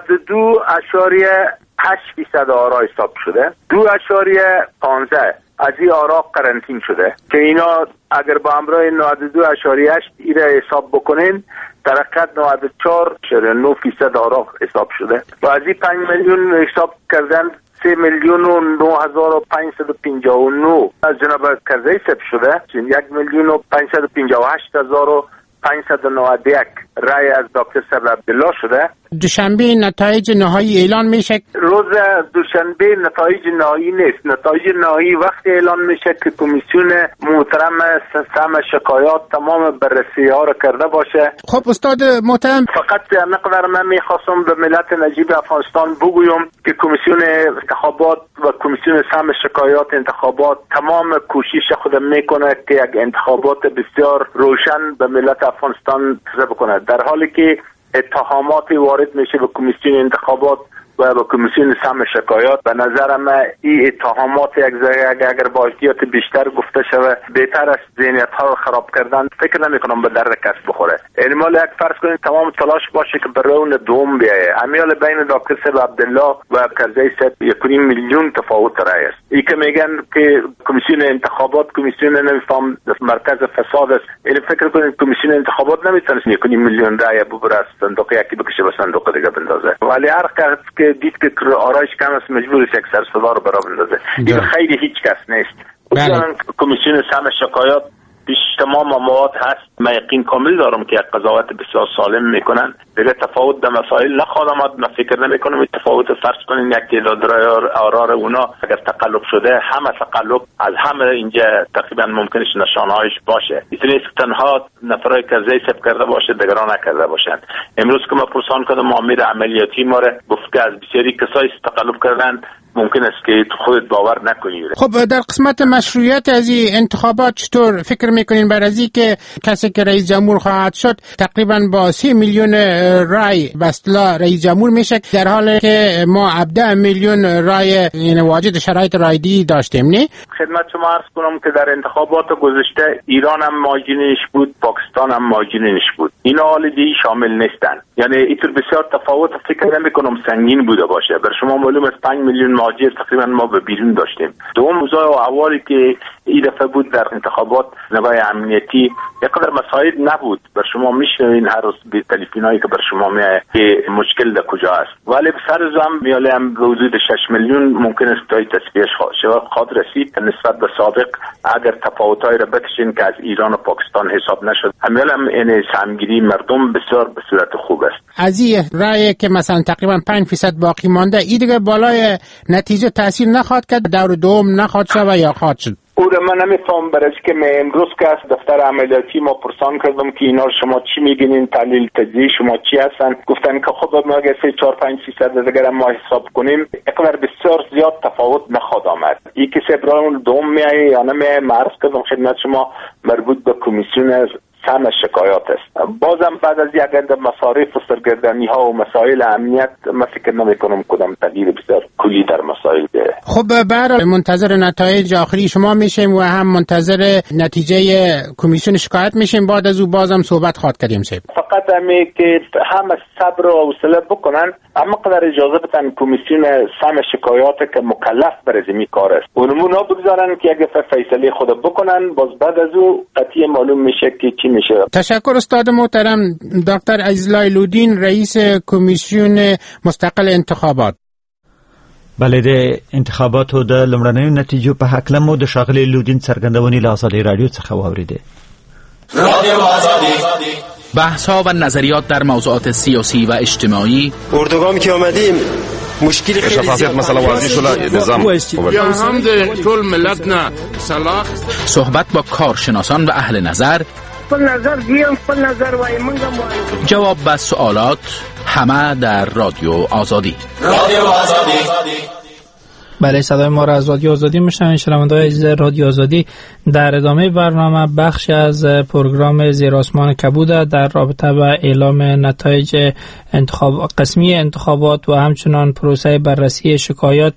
92.8% آرا حساب شده. 2.15 از این آرا قرنطین شده که اینا اگر با همراه 92.8 ایره حساب بکنین در حقیقت 94.9% آرا حساب شده و از این 5 میلیون حساب کردن 3,09,559 از جناب کرزی ثبت شده. 1,558,591 رای از دکتر صاحب عبدالله شده.
دوشنبه نتایج نهایی اعلان میشه.
روز دوشنبه نتایج نهایی نیست. نتایج نهایی وقتی اعلان میشه که کمیسیون محترم سم شکایات تمام بررسی ها رو کرده باشه.
خب استاد محترم،
فقط مقدار من میخواستم به ملت نجیب افغانستان بگویم که کمیسیون انتخابات و کمیسیون سم شکایات انتخابات تمام کوشش خود میکنه که یک انتخابات بسیار روشن به ملت افغانستان بکنه، در حالی که اتهامات وارد میشه به کمیسیون انتخابات و به کمیسیون سم شکایات. به نظر من این اتهامات اگر با احتیاط بیشتر گفته شود بهتر است. ذهنیت ها رو خراب کردن فکر نمی کنم به درد کس بخوره. یعنی ما یک فرض کنید تمام تلاش باشه که به رون دوم بیایه. امیال بین دکتر صاحب عبدالله و کرزی صاحب 1.5 میلیون تفاوت رای است. این که میگن که کمیسیون انتخابات کمیسیون نمیفهم مرکز فساد است. یعنی فکر کنید کمیسیون انتخابات نمیتونه 1.5 میلیون رای ببره از صندوق یکی بکشه به صندوق دیگه بندازه. ولی هر کس که دید که آرایش کم است مجبور است یک سر صدا رو برا بندازه. این خیلی هیچ کس نیست. کمیسیون سم شکایات پیش تمام مواد هست. من یقین کامل دارم که یک قضاوت بسیار سالم میکنن. دیگه تفاوت در مسائل نخواهد آمد. من فکر نمی کنم تفاوت فرض کنین یک تعداد آرار اونا اگر تقلب شده همه تقلب از همه اینجا تقریبا ممکنه نشانهایش باشه. اینطوری است که تنها نفرای که ضعیف کرده باشه دیگران نکرده باشن. امروز که ما پرسان کردم امیر عملیاتی ما گفت که از بسیاری کسایی تقلب کردن ممکن است که خودت باور نکنی.
خب در قسمت مشروعیت از این انتخابات چطور فکر میکنین؟ برای از که کسی که رئیس جمهور خواهد شد تقریبا با 3 میلیون رای به اصطلاح رئیس جمهور میشه، در حالی که ما 17 میلیون رای واجد شرایط رایدی داشتیم. نه
خدمت شما عرض کنم که در انتخابات گذشته ایران هم ماجینش بود، پاکستان هم ماجینش بود. اینا حال دی شامل نیستن. یعنی اینطور بسیار تفاوت فکر نمیکنم سنگین بوده باشه. بر شما معلوم است 5 میلیون ماجر تقریبا ما به بیرون داشتیم. دوم موضوع احوالی که این دفعه بود در انتخابات نوای امنیتی یقدر مسائل نبود. بر شما میشنوین هر روز به تلفن‌هایی که بر شما میاد که مشکل در کجا است. ولی سر زم میالم به حدود 6 میلیون ممکن است تا تصفیهش خواهد رسید نسبت به سابق اگر تفاوت‌هایی را بکشین که از ایران و پاکستان حساب نشد. میالم این سهمگیری مردم بسیار به صورت خوب است.
از این رأی که مثلا تقریبا 5% باقی مانده این دیگه بالای نتیجه تاثیر نخواهد کرد، دور دوم نخواهد شد یا خواهد شد؟
او را من نمیفهم. برای که من امروز که از دفتر عملیاتی ما پرسان کردم که اینا شما چی میگین، تحلیل تجزیه شما چی هستن، گفتن که خب ما اگه 4-5% دیگر ما حساب کنیم اقدار بسیار زیاد تفاوت نخواهد آمد. این که سبران دوم میایه یا نمیایه معرض کردم خدمت شما مربوط به کمیسیون سم شکایات است. بازم بعد از یک عدد مصارف و سرگردانی ها و مسائل امنیت من فکر نمی کنم کدام تغییر بسیار کلی در مسائل ده.
خب برای منتظر نتایج آخری شما میشیم و هم منتظر نتیجه کمیسیون شکایت میشیم. بعد از او بازم صحبت خواهد کردیم.
فقط همی که همه صبر و حوصله بکنن، اما قدر اجازه بدن کمیسیون سم شکایات که مکلف بر زمین کار است اونمونا بگذارن که اگه فیصله خود بکنن باز بعد از او قطعی معلوم میشه که چی میشه.
تشکر استاد محترم دکتر عزیزالله لودین، رئیس کمیسیون مستقل انتخابات.
بله د انتخاباتو د لمړنیو نتیجو په هکله مو د ښاغلي لودین څرګندونې له آزادۍ رادیو څخه واورېدې.
بحث‌ها و نظریات در موضوعات سیاسی و اجتماعی.
اردوگام که آمدیم مشکل خیلی
شفافیت مثلا واضح شده نظام
یا هم د ټول ملت نه صلاح
صحبت با کارشناسان و اهل نظر
خپل نظر دیم، خپل نظر وایي، موږ هم وایو.
جواب به سوالات همه در رادیو آزادی.
رادیو آزادی. بله، صدای ما را از رادیو آزادی میشنوید. شنونده‌های عزیز رادیو آزادی، در ادامه برنامه بخش از پروگرام زیر آسمان کبود در رابطه با اعلام نتایج قسمی انتخابات و همچنان پروسه بررسی شکایات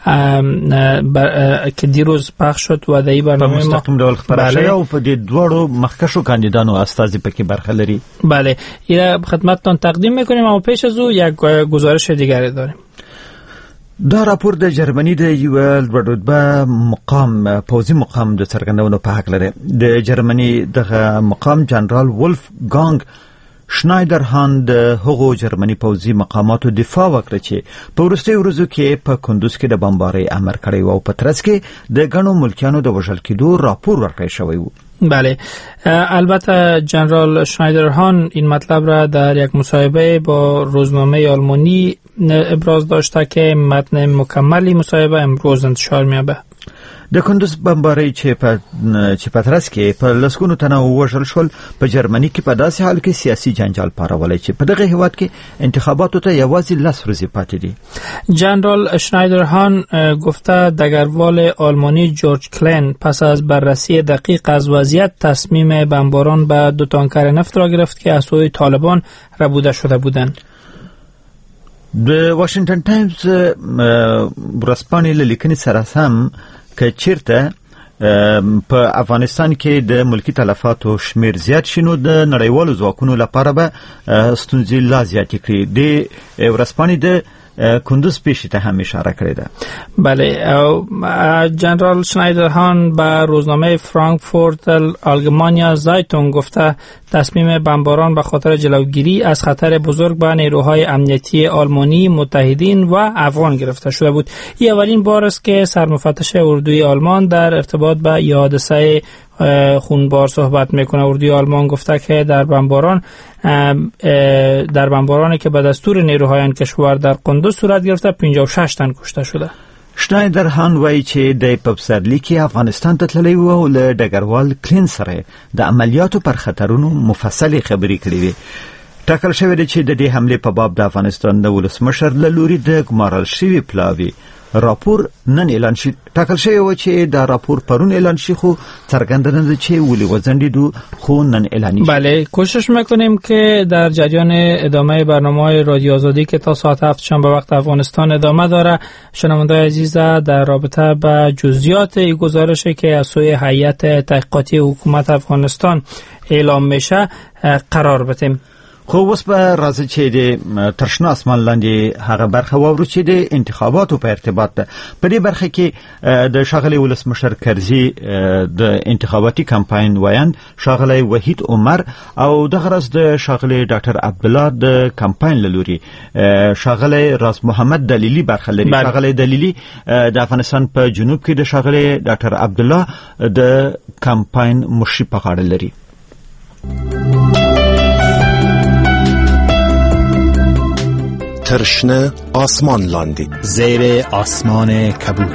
که دیروز پخش شد و در این برنامه
ما مستقیم ډول خبره شوه او په دې دوړو مخکښو کاندیدانو استازي پکې برخه لري.
بله، این خدمتتان تقدیم میکنیم، اما پیش از او یک گزارش دیگری داریم.
دا راپور د جرمني د یو لوړ مقام پوځي مقام د څرګندونو په حق لري. د جرمني دغه مقام جنرال ولف گانګ شنایدرهان د هغو جرمني پوځي مقاماتو دفاع وکړه چې په وروستیو ورځو کې په کندوز کې د بمبارۍ امر کړی و او په ترڅ کې د ګڼو ملکیانو د وژل کېدو راپور ورکړی شوی و.
بله، البته جنرال شنایدرهان این مطلب را در یک مصاحبه با روزنامه آلمانی ابراز داشته که متن مکملی مصاحبه امروز انتشار می‌یابد.
د کندوز بمبارۍ چې په ترڅ کې په لسګونو تنه وژل شول په جرمني کې په داسې حال کې سیاسي جنجال پارولی چې په دغه هیواد کې انتخاباتو ته یوازې 10 ورځې پاتې دي.
جنرال شنایدرهان گفته دگروال آلمانی جورج کلین پس از بررسی دقیق از وضعیت تصمیم بمباران به 2 تانکر نفت را گرفت که از سوی طالبان ربوده شده بودند.
د واشنگټن ټایمز ورځپاڼې له لیکنې سره سم که چیرته په افغانستان کې د ملکی تلفاتو شمیر زیات شینو د نړیوالو ځواکونو لپاره به ستونزې لا زیاتې کړي. د ورځپاڼې د کندوز پیشی ته هم اشاره کړې ده.
بله، جنرال شنایدرهان به روزنامه فرانکفورت آلگمانیا زایتون گفته تصمیم بمباران به خاطر جلوگیری از خطر بزرگ به نیروهای امنیتی آلمانی، متحدین و افغان گرفته شده بود. این اولین بار است که سرمفتش اردوی آلمان در ارتباط به حادثه خونبار صحبت میکنه. اردوی آلمان گفته که در بمبارانی که به دستور نیروهای آن کشور در قندوز صورت گرفته 56 تن کشته شده.
شنایدرهان وایي چې د پسرلي کې افغانستان ته تللی و او له ډګروال کلین سره د عملیاتو پر خطرونو مفصلې خبرې کړې وې. ټاکل شوی دی چې د دې حملې په باب د افغانستان د ولسمشر له لوري د ګمارل شوي پلاوي راپور نن اعلان شي. ټاکل شوی و چې دا راپور پرون اعلان شي خو څرګنده نه ده چې ولې وځنډېدو خو نن اعلان شي.
بله، کوشش میکنیم که در جریان ادامه برنامه‌های رادیو آزادی که تا ساعت 7 شام به وقت افغانستان ادامه داره، شنونده‌های عزیز در رابطه با جزئیات این گزارشی که از سوی هیئت تحقیقاتی حکومت افغانستان اعلام میشه قرار بدیم.
خو اوس به راځي چې د ترشنا اسمان لاندې هغه برخه واورو چې د انتخاباتو په ارتباط ده. په دې برخه کې د ښاغلي ولسمشر کرزي د انتخاباتي کمپاین وایند ښاغلی وحید عمر او دغه راز د ښاغلي ډاکټر عبدالله د کمپاین له لوري ښاغلی راز محمد دلیلي برخه لري. ښاغلی دلیلي د افغانستان په جنوب کې د ښاغلي ډاکټر عبدالله د کمپاین مشري په غاړه لري.
ترشنه آسمان لاندی
زیر آسمان کبود.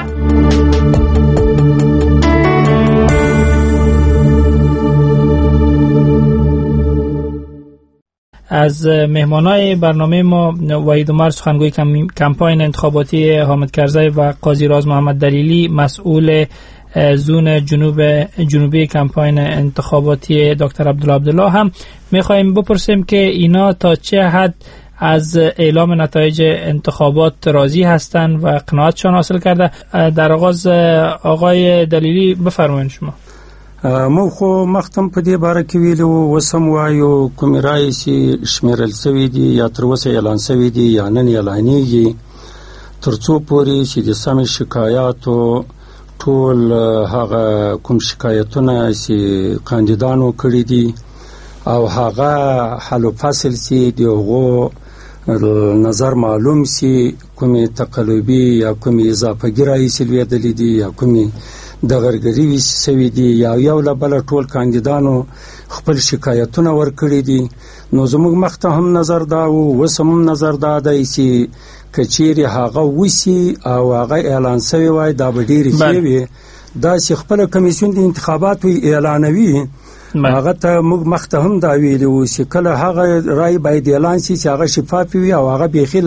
از مهمانای برنامه ما وحید عمر سخنگوی کمپاین انتخاباتی حامد کرزی و قاضی راز محمد دلیلی مسئول زون جنوبی کمپاین انتخاباتی دکتر عبدالله هم میخوایم بپرسیم که اینا تا چه حد از اعلام نتایج انتخابات راضی هستند و قناعتشان حاصل کرده. در آغاز آقای دلیلی بفرمایید شما.
مو خو مختم په دې باره کې ویلو وسم وایو کوم رای چې شمیرل شوی دی یا تر اوسه اعلان شوی دی یا نن اعلانېږي ترڅو پورې چې د سم شکایاتو ټول هغه کوم شکایتونه چې کاندیدانو کړی دي او هغه حل و فصل چې دیغه نظر معلوم سی کومي تقلبي یا کومي اضافه ګرایي سلویدلې دي یا کومي د غرګری وسوي دي یا یو لبل ټول کاندیدانو خپل شکایتونه ورکړي دي. نو زموږ مخته هم نظر دا او وسم نظر دا دی چې کچيري هغه وسی او هغه اعلان شوی وای دا ډیره شوی دا چې خپل کمیسیون د انتخاباتو اعلانوي هغه ته موږ مخته هم دا ویلو چې کله هغه رای باید اعلان شي چې هغه شفاف وي او هغه بیخي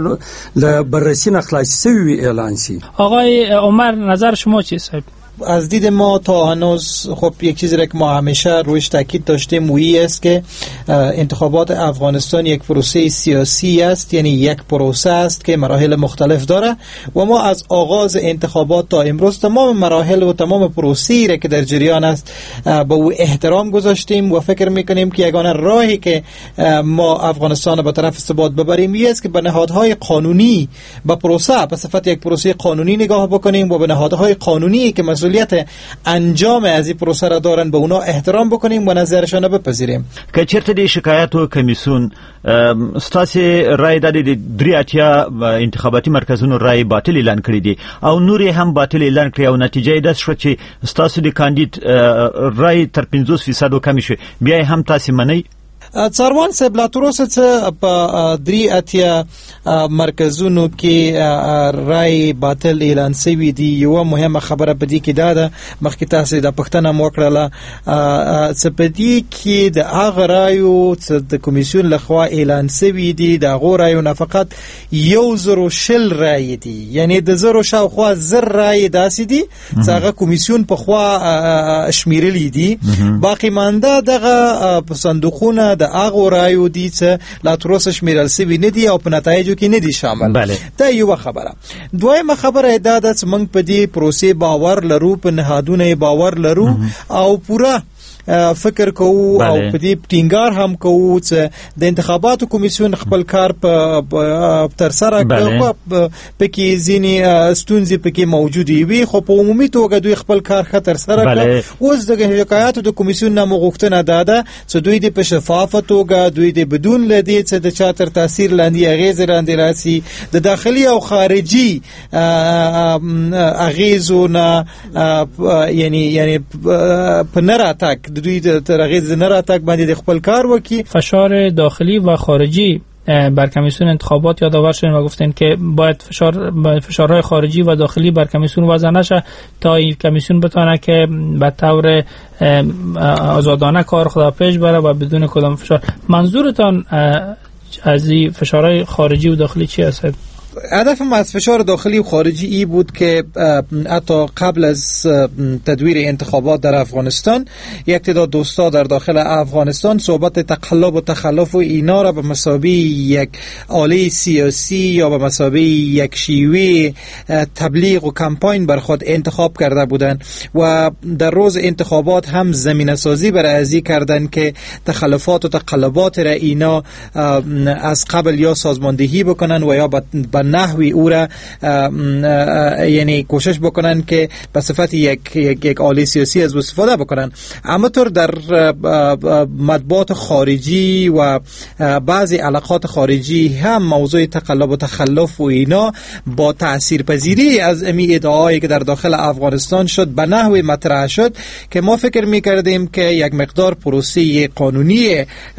له بررسی نه خلاص شوی اعلان شي.
آقای عمر نظر شما چیه صاحب؟
از دید ما تا هنوز خب یک چیزی را که ما همیشه روش تاکید داشتیم وی است که انتخابات افغانستان یک پروسه سیاسی است، یعنی یک پروسه است که مراحل مختلف داره و ما از آغاز انتخابات تا امروز تمام مراحل و تمام پروسه‌ای را که در جریان است به او احترام گذاشتیم و فکر میکنیم که یگانه راهی که ما افغانستان به طرف ثبات ببریم است که به نهادهای قانونی به پروسه به صفت یک پروسه قانونی نگاه بکنیم و به نهادهای قانونی که مسئولیت انجام از این پروسه را دارن به اونا احترام بکنیم و نظرشان بپذیریم.
که چرته د شکایاتو کمیسیون ستاسو رای د دریاتیا انتخاباتي مرکزونو رای باطل اعلان کړی دي او نور هم باطل اعلان کړی او نتیجه د شو چې ستاسو د کاندید رای تر 50% کم شي، بیا هم تاسو منئ؟
څاروان صاحب لا تر اوسه څه په درې اتیا مرکزونو کې رای باطل اعلان شوی دی. یو مهمه خبره په دې کې دا ده، مخکې تاسو د پښتنه مو کړله څه په دې کې د هغه رایو چې د کمیسیون لخوا اعلان شوی دی د هغو رایو نه فقط 1,020 رای دي، یعنی د 0 شاوخوا 0 رای داسې دي چې هغه کمیسیون په خوا شمیرلی دي. باقی مانده دغه صندوقونه د هغه رایو دي چې لا تر اوسه شمیرل شوي نه دي او په نتایجو کې نه دي شامل. دا یو خبره. دویمه خبره دا ده چې موږ په دې پروسې باور لرو، په نهادونه باور لرو او پوره فکر کوو او په دې ټینګار هم کوو چې د انتخاباتو کمیسیون خپل کار په تر سره کوي، پکې ځینې ستونزې پکې موجودې وي خو په عمومي توګه دوی خپل کار ښه تر سره کوي. اوس د شکایاتو د کمیسیون نه غوښتنه ده چې دوی د په شفافه توګه دوی د بدون لدی چې د چا تر تاثیر لاندې اغیز لاندې راسي د داخلي او خارجي اغیزو نه یعنی په نراتک دوی تر اغیز نه راتک باندې د خپل کار وکي.
فشار داخلی و خارجی بر کمیسیون انتخابات یادآور شدن و گفتن که باید فشارهای خارجی و داخلی بر کمیسیون وضع نشه تا این کمیسیون بتونه که به طور آزادانه کار خود پیش بره و بدون کدام فشار. منظورتان از این فشارهای خارجی و داخلی چی است؟
هدف ما از فشار داخلی و خارجی ای بود که حتی قبل از تدویر انتخابات در افغانستان یک تعداد دوستا در داخل افغانستان صحبت تقلب و تخلف و اینا را به مثابه یک آله سیاسی یا به مثابه یک شیوه تبلیغ و کمپاین بر خود انتخاب کرده بودند و در روز انتخابات هم زمینه سازی برای ازی کردند که تخلفات و تقلبات را اینا از قبل یا سازماندهی بکنن و یا به نحوی او را یعنی کوشش بکنن که به صفت یک آله سیاسی از استفاده بکنن. اما طور در مطبوعات خارجی و بعضی علاقات خارجی هم موضوع تقلب و تخلف و اینا با تاثیرپذیری از امی ادعایی که در داخل افغانستان شد به نحوی مطرح شد که ما فکر می‌کردیم که یک مقدار پروسه قانونی و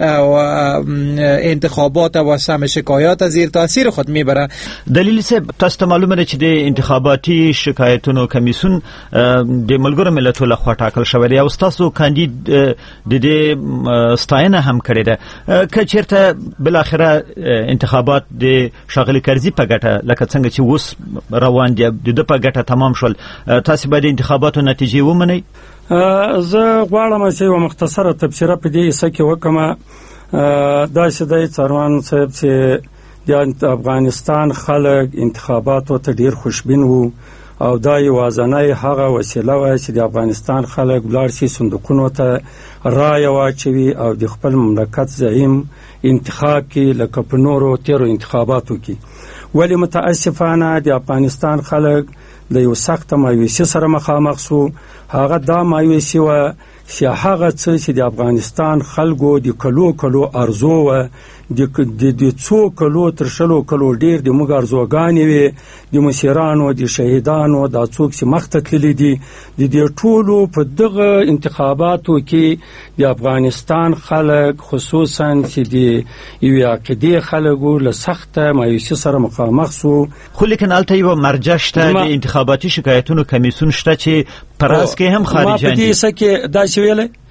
انتخابات و سم شکایات از زیر تاثیر خود میبره.
دلیل سه تاسو معلومه ده چې د انتخاباتي شکایتونو کمیسیون د ملګرو ملتونو لخوا ټاکل شوی دی او تاسو کاندید د دې ستاینه هم کړې ده. که چیرته بل اخره انتخابات د شاغلي کرزي په ګټه لکه څنګه چې اوس روان دي د په ګټه تمام شول، تاسو به د انتخاباتو نتیجې ومنئ؟
زه غواړم چې یو مختصره تبصره په دې څه کې وکړم. داسې دی څاروان صاحب چې د افغانستان خلک انتخاباتو ته ډیر خوشبین وو او دا یوازنۍ هغه وسیله وه چې د افغانستان خلک ولاړ شي صندوقونو ته رایه واچوي او د خپل مملکت زعیم انتخاب کړي لکه په نورو تیرو انتخاباتو کې. ولی متاسفانه د افغانستان خلک د یو سخت مایوسي سره مخامخ سو. هغه دا مایوسي وه چې هغه څه چې د افغانستان خلکو د کلو ارزو وه د څو کلو تر شلو کلو ډیر د موږ ارزوګانې وي، د مشرانو د شهیدانو دا څوک چې مخته تللي دي د دې ټولو په دغه انتخاباتو کې د افغانستان خلک خصوصا چې د یوې عقیدې خلکو له سخته مایوسي سره مخامخ سو.
خو لیکن هلته یوه مرجع شته د انتخاباتي شکایتونو کمیسیون شته چې په راز کې هم خارجان دي.
ما په دې څه کې داسې ویلی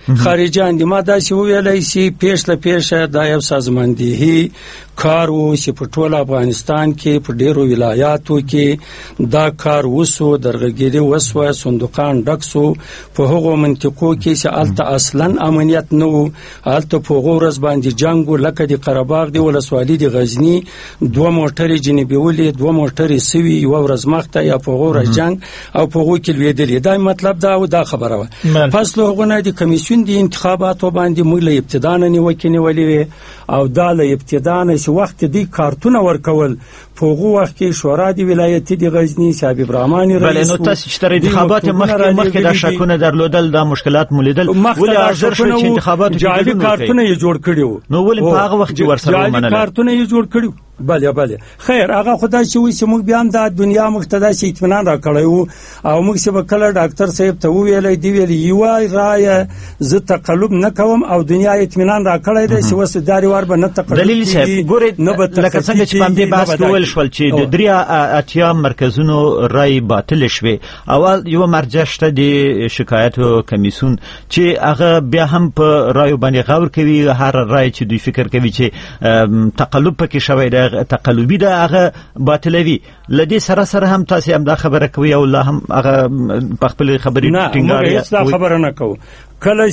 خارجيان دي. ما داسې وویلی چې پیش له پیشه دا یو سازماندهي کار و چې په ټول افغانستان کې په ډیرو ولایاتو کې دا کار وسو، درغګيري وسوه، صندوقان ډک سو. په هغو منطقو کې چې الته اصلا امنیت نه و، الته په هغو ورځ باندې جنگ و، لکه د قرهباغ دی ولسوالي د غزني 2 موټرې جنبي ولې 2 موټرې سوي یو ورځ مخته یا په هغو ورځ جنگ او په هغو کې لوېدلې. دا مطلب دا و، دا خبره وه. پس له هغو نه د کمیسیون د انتخاباتو باندې موږ له ابتدا نه نیوکې نیولې وې او دا له ابتدا نه چې وخت دی کارتونه ورکول په هغو وخت کې شورا د ولایتي د غزني صاحب ابراهیماني رئیس.
بلې نو تاسو چې تر انتخابات مخکې دا شکونه درلودل، دا مشکلات مولیدل، ولې حاضر شو چې انتخابات
جعلي کارتونه یې جوړ کړي وو؟
نو ولې په هغه وخت کې ورسره ومنل؟
جعلي کارتونه یې جوړ کړي. بله خیر هغه خدای چې وي چې موږ بیا هم د دنیا مقتدا چې اطمینان را کړی وو او موږ چې به کله ډاکټر صاحب ته وویلی دی ویل یوه رایه زه تقلب نه کوم او دنیا اطمینان را کړی دی چې اوس داري وار به نه تقلب
دلیل صاحب ګورې لکه څنګه چې په همدې بحث کې وویل شول چې د 83 مرکزونو رای باطل شوې. اول یو مرجع شته د شکایتو کمیسیون چې هغه بیا هم په رایو باندې غور کوي، هر رای چې دوی فکر کوي چې تقلب پکې شوی دی تقلبي ده هغه باطلوي. لدې سره هم تاسو هم دا خبره کوي او الله هم هغه په خپل خبرې ټینګار
یا خبره نه کوي. کله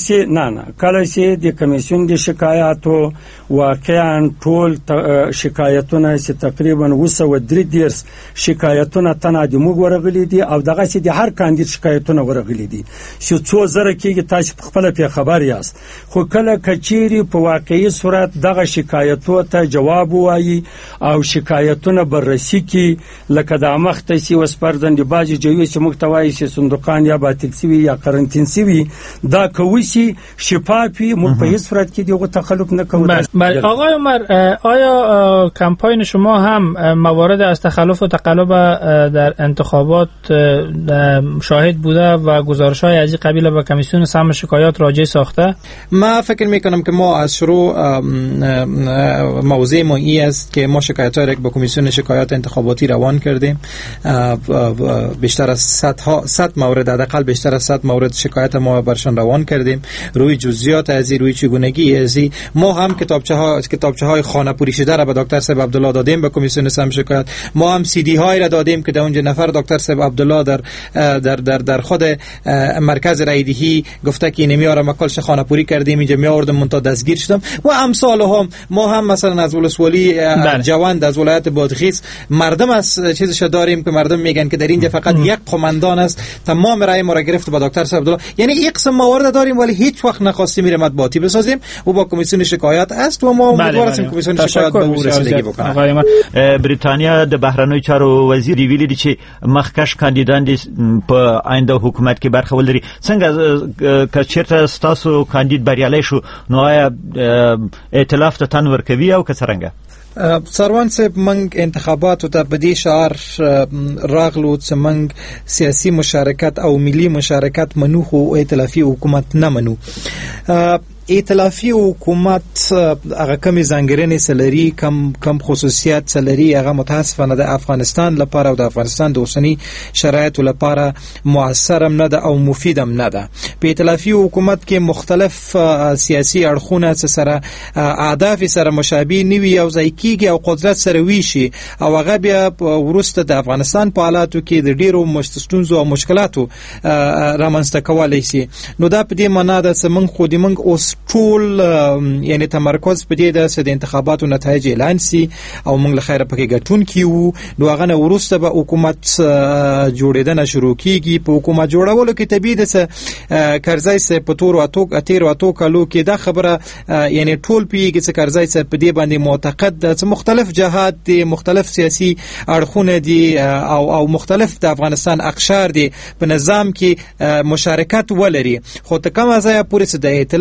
چې د کمیسیون د شکایاتو واقعا ټول شکایتونه چې تقریبا 230 شکایتونه تنه د موږ ورغلي دي او دغه چې د هر کاندید شکایتونه ورغلي دي چې څو زره کېږي تاسو په خپل په خبر یاست. خو کله کچيري په واقعي صورت دغه شکایتو ته جواب وایي او شکایتونه بررسي کی لکه د مخته چې وسپردن د باجی جوړي چې موږ ته وایي چې صندوقان یا باطل سوي یا قرنټین سوي دا کوي شفافی موږ په هیڅ صورت کې دیغه تخلف نه کوو.
بله آقای عمر، آیا کمپاین شما هم موارد از تخلف و تقلب در انتخابات شاهد بوده و گزارش‌های از این قبیل به کمیسیون سم شکایات راجع ساخته؟
ما فکر میکنم که ما از شروع موضوع ما این است که ما شکایت‌های را به کمیسیون شکایات انتخاباتی روان کردیم. بیشتر از 100 مورد، حداقل بیشتر از 100 مورد شکایت ما برشان روان کردیم. روی جزئیات از روی چگونگی از ما هم کتابچه های خانه‌پوری شده را به دکتر صاحب عبدالله دادیم به کمیسیون سم شکایات. ما هم CD های را دادیم که در اونجا نفر دکتر صاحب عبدالله در خود مرکز رایدهی گفته که نمیاره ما کلش خانه‌پوری کردیم اینجا میآوردم منتها دستگیر شدم و امثال هم. ما هم مثلا از ولسوالی جوان از ولایت بادغیس مردم از چیزش داریم که مردم میگن که در اینجا فقط یک قماندان است، تمام رای ما را گرفت با دکتر صاحب عبدالله. یعنی یک قسم موارد داریم ولی هیچ وقت نخواستیم مطبوعاتی بسازیم و با کمیسیون شکایات است و ما امیدوار هستیم کمیسیون شکایات به او رسیدگی بکنه.
بریتانیا د بهرنیو چارو وزیر ویلي دي چې مخکش کاندیدان دي په آینده حکومت کې برخه ولري. څنګه که چیرته ستاسو کاندید بریالی شو نو آیا ائتلاف ته تن ورکوي او که څرنګه؟
سروان صاحب منگ انتخابات ته په دې شعار راغلو چې منگ سیاسي مشارکت او ملي مشارکت منو خو ائتلافي حکومت نه منو. ائتلافي حکومت هغه کمی ځانګړنې سلري کم خصوصیات سلري هغه متاسفانه د افغانستان لپاره او د افغانستان د اوسنی شرایطو لپاره موثرم نه ده او مفیدم نه ده. په ائتلافي حکومت کې مختلف سیاسي اړخونه سره اهداف سره مشابه نیوي او ځای کېږي او قدرت سره ویشي او هغه بیا ورسته د افغانستان په حالاتو کې د ډیرو مشتستونزو او مشکلاتو رامنځته کولای شي. نو دا په دې معنا ده چې موږ خو دې موږ اوس ټول یعنی تمرکز په دې ده چې د انتخاباتو نتایج اعلان سي او موږ له خیره پکې ګټون کیو. نو هغه نه ورسته به حکومت جوړیدنه شروع کیږي. په حکومت جوړولو کې طبیعي ده چې کرزی صاحب په تیر اتو کالو کې دا خبره یعنی ټول پیږي چې کرزی صاحب په دې باندې معتقد ده چې مختلف جهات دي، مختلف سیاسي اړخونه دي او مختلف د افغانستان اقشار دي په نظام کې مشارکت ولري. خو ته کومه ځای پورې چې د ائتلاف او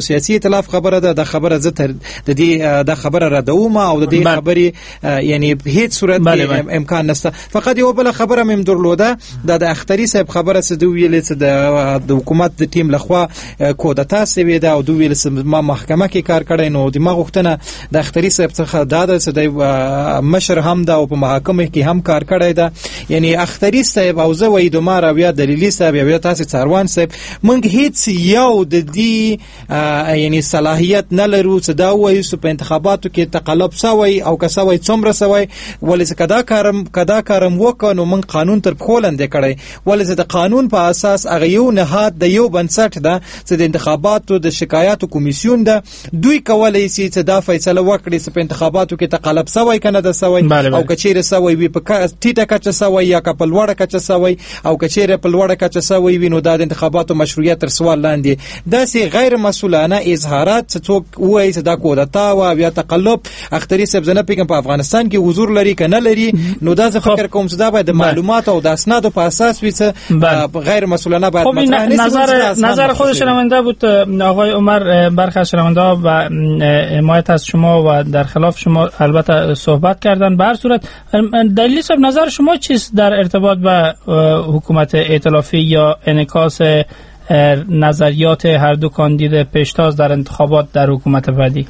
سیاسي ائتلاف خبره ده، د خبره زه تر د دې د خبره ردوم او د دې خبرې یعنی په هیڅ صورت امکان نشته. فقط یو بل خبره مم درلوده د اختری صاحب خبره څه دوی ویل چې د حکومت د ټیم لخوا کودتا سوي ده او دوی ویل چې ما محکمه کې کار کړی، نو د ما غوښتنه د اختری صاحب څخه دا ده چې د مشر هم ده او په محاکمه کې هم کار کړی ده. یعنی اختری صاحب او زه وای دومره او یا دلیلی صاحب یا تاسو څاروان صاحب مونږ هیڅ یو د دې یعنی صلاحیت نه لرو چې دا وایو چې په انتخاباتو کې تقلب سوی او کسوي څومره سوی، ولې چې کدا کارم وکړو مونږ قانون تر خولند کړی، ولې چې د قانون په اساس هغه یو نهاد د یو بنسټ ده چې د انتخاباتو د شکایاتو کمیسیون ده، دوی کولای شي چې دا فیصله وکړي چې په انتخاباتو کې تقلب سوی کنه ده سوی او کچېره سوی وي په ټیټه کچه سوی یا په لوړه کچه سوی او کچېره په لوړه کچه سوی وي، نو د انتخاباتو مشروعیت تر سوال لاندې. دا سي غیر مسؤلانه اظهارات څوک وایي چې دا کودتا او یا تقلب اختری صاحب زنه پیګم په افغانستان کې حضور لري کنه لري، نو دا زه فکر کوم چې دا باید معلومات او د اسنادو په اساس وي چې غیر مسئولانه باید مطرح نشي.
نظر خود شنونده بود آقای عمر، برخی از شنونده ها و حمایت از شما و در خلاف شما البته صحبت کردن. به هر صورت دلیل صاحب نظر شما چیست در ارتباط با حکومت ائتلافی یا انعکاس نظریات هر دو کاندید پیشتاز در انتخابات در حکومت بعدی؟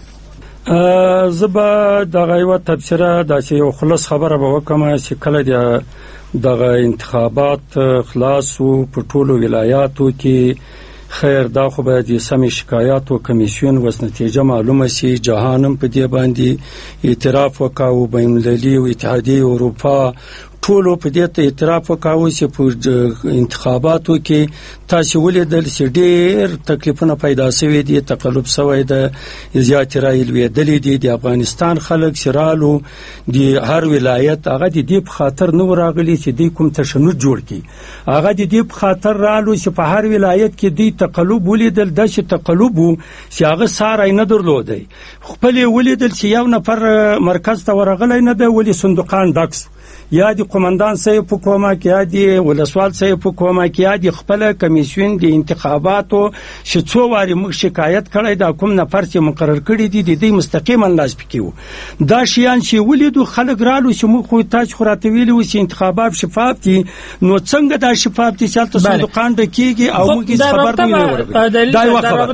زبا دغه یو تبصره د یو خلاص خبره به وکم چې کله دغه انتخابات خلاص او په ټولو ولایاتو کې خیر دا خو به د سمې شکایات او کمیسیون وس نتیجه معلومه شي، جهانم په دې باندې اعتراف وکاو، بین المللي او اتحادیه اروپا ټولو په دې ته اعتراف وکاو چې په انتخاباتو کې تاسو ولیدل چې ډېر تکلیفونه پیدا شوي دي، تقلب شوی ده، زیات رایې لوېدلې دي. د افغانستان خلک شرالو د هر ولایت هغه د دې په خاطر نه راغلي چې دوی کوم تشنج جوړ کړي، هغه د دې په خاطر رالو چې په هر ولایت کې دوی تقلب ولیدل، د چې تقلب وو چې هغه ساری نه درلودی، خپل ولیدل چې یو نفر مرکز ته ورغلی نه ده، ولی صندوقان ډکس یا د قومندان صاحب په کومه کې یا د ولسوال صاحب په کومه کې یا د خپل کمیسیون د انتخاباتو چې څو واري موږ شکایت کړی دا کوم نفر چې مقرر کړی دي د دې مستقیما لاس پکېو. دا شیان چې ولیدو خلک رالو چې موږ خو تاسو خو راته ویلو چې انتخابات شفاف دي، نو څنګه دا شفاف دي چې صندوقان ډکېږي او موږ خبر نه ورغلو. دا یو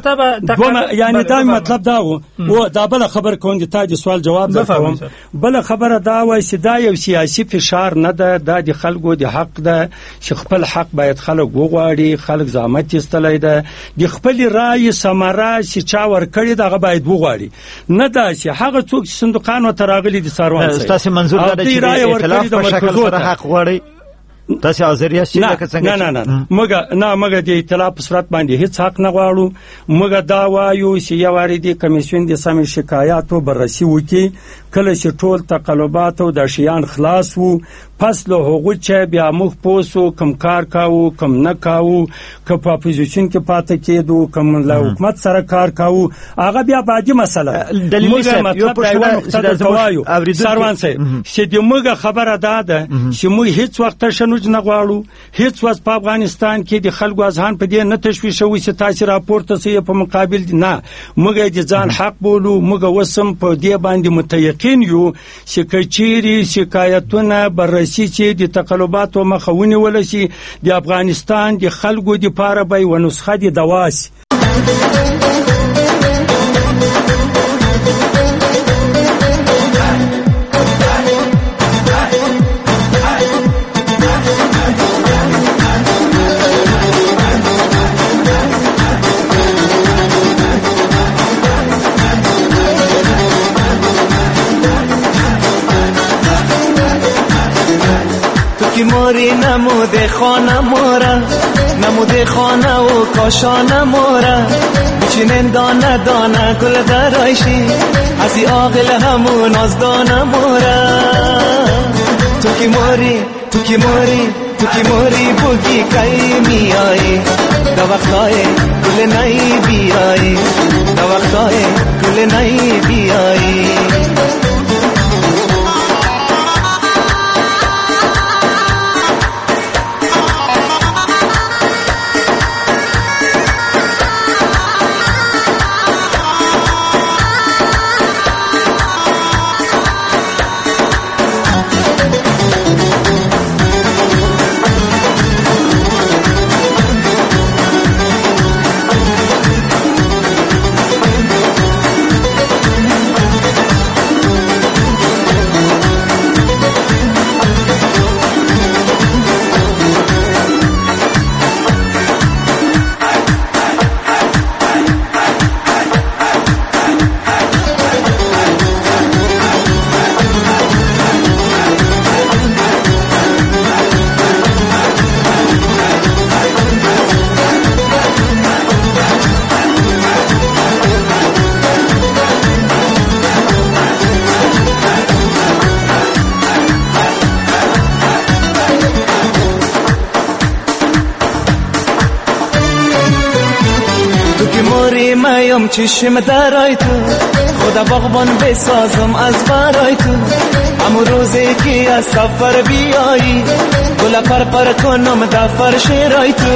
خبر یعنی دا مطلب دا و دا بل خبر کوم د تاسو سوال جواب درکوم. بل خبره دا وای چې دا یو سیاسي فشار نه ده، دا د خلکو د حق ده چې خپل حق باید خلک وغواړي، خلک زحمت ایستلی ده، د خپل رای ثمره چې چا ورکړي دغه باید وغواړي، نه ده چې هغه څوک چې صندوقانو ته راغلي د څاروان صاحب
تاسو منظور ده چې ائتلاف په شکل سره حق غواړي تاسو حاضر یاست چې څنګه؟
مګه د ائتلاف په صورت باندې هیڅ حق نه غواړو. مګه دا وایو چې یو واردی کمیسیون د سمې شکایاتو بررسي وکړي، کله چې ټول تقلبات او د شیان خلاص وو پس له هغه چې بیا موږ پوسو کم کار کاوه کم نه کاوه، که په اپوزیشن کې پاتې کېدو کم له حکومت سره کار کاوه، هغه بیا بعدي مسله.
دلیل
مطلب دا وایو سروان صاحب چې دغه خبره ده چې موږ هیڅ وخت شنوج نه غواړو، هیڅ وخت په افغانستان کې د خلکو اذهان په دې نه تشویش شوی چې تاسو راپورته سي په مقابل نه، موږ د ځان حق بولو، موږ وسم په دې باندې متيقن یو چې کچيري شکایتونه بررسي چې د تقلباتو مخاوني ولشي د افغانستان د خلکو د پاره به ونسخه د دواس.
که موری نموده خانه مورا، نموده خانه و کاشانه مورا، بچینن دانه دانه گل درایشی، ازی آقل همون از دانه مورا. تو که موری بگی کئی می آئی، دا وقتای گل نئی بی آئی، دا وقتای گل نئی بی آئی. که موری مایم چشم درای تو خدا باغبان بسازم از برای تو همون روزی که از سفر بیایی گل پر کنم در فرش رای تو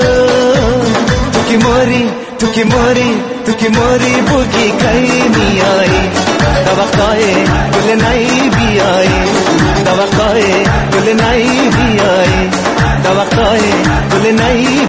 تو که موری بوگی کهی میایی دا وقتای گل نایی بیایی دا وقتای گل نایی بیایی دا وقتای گل نایی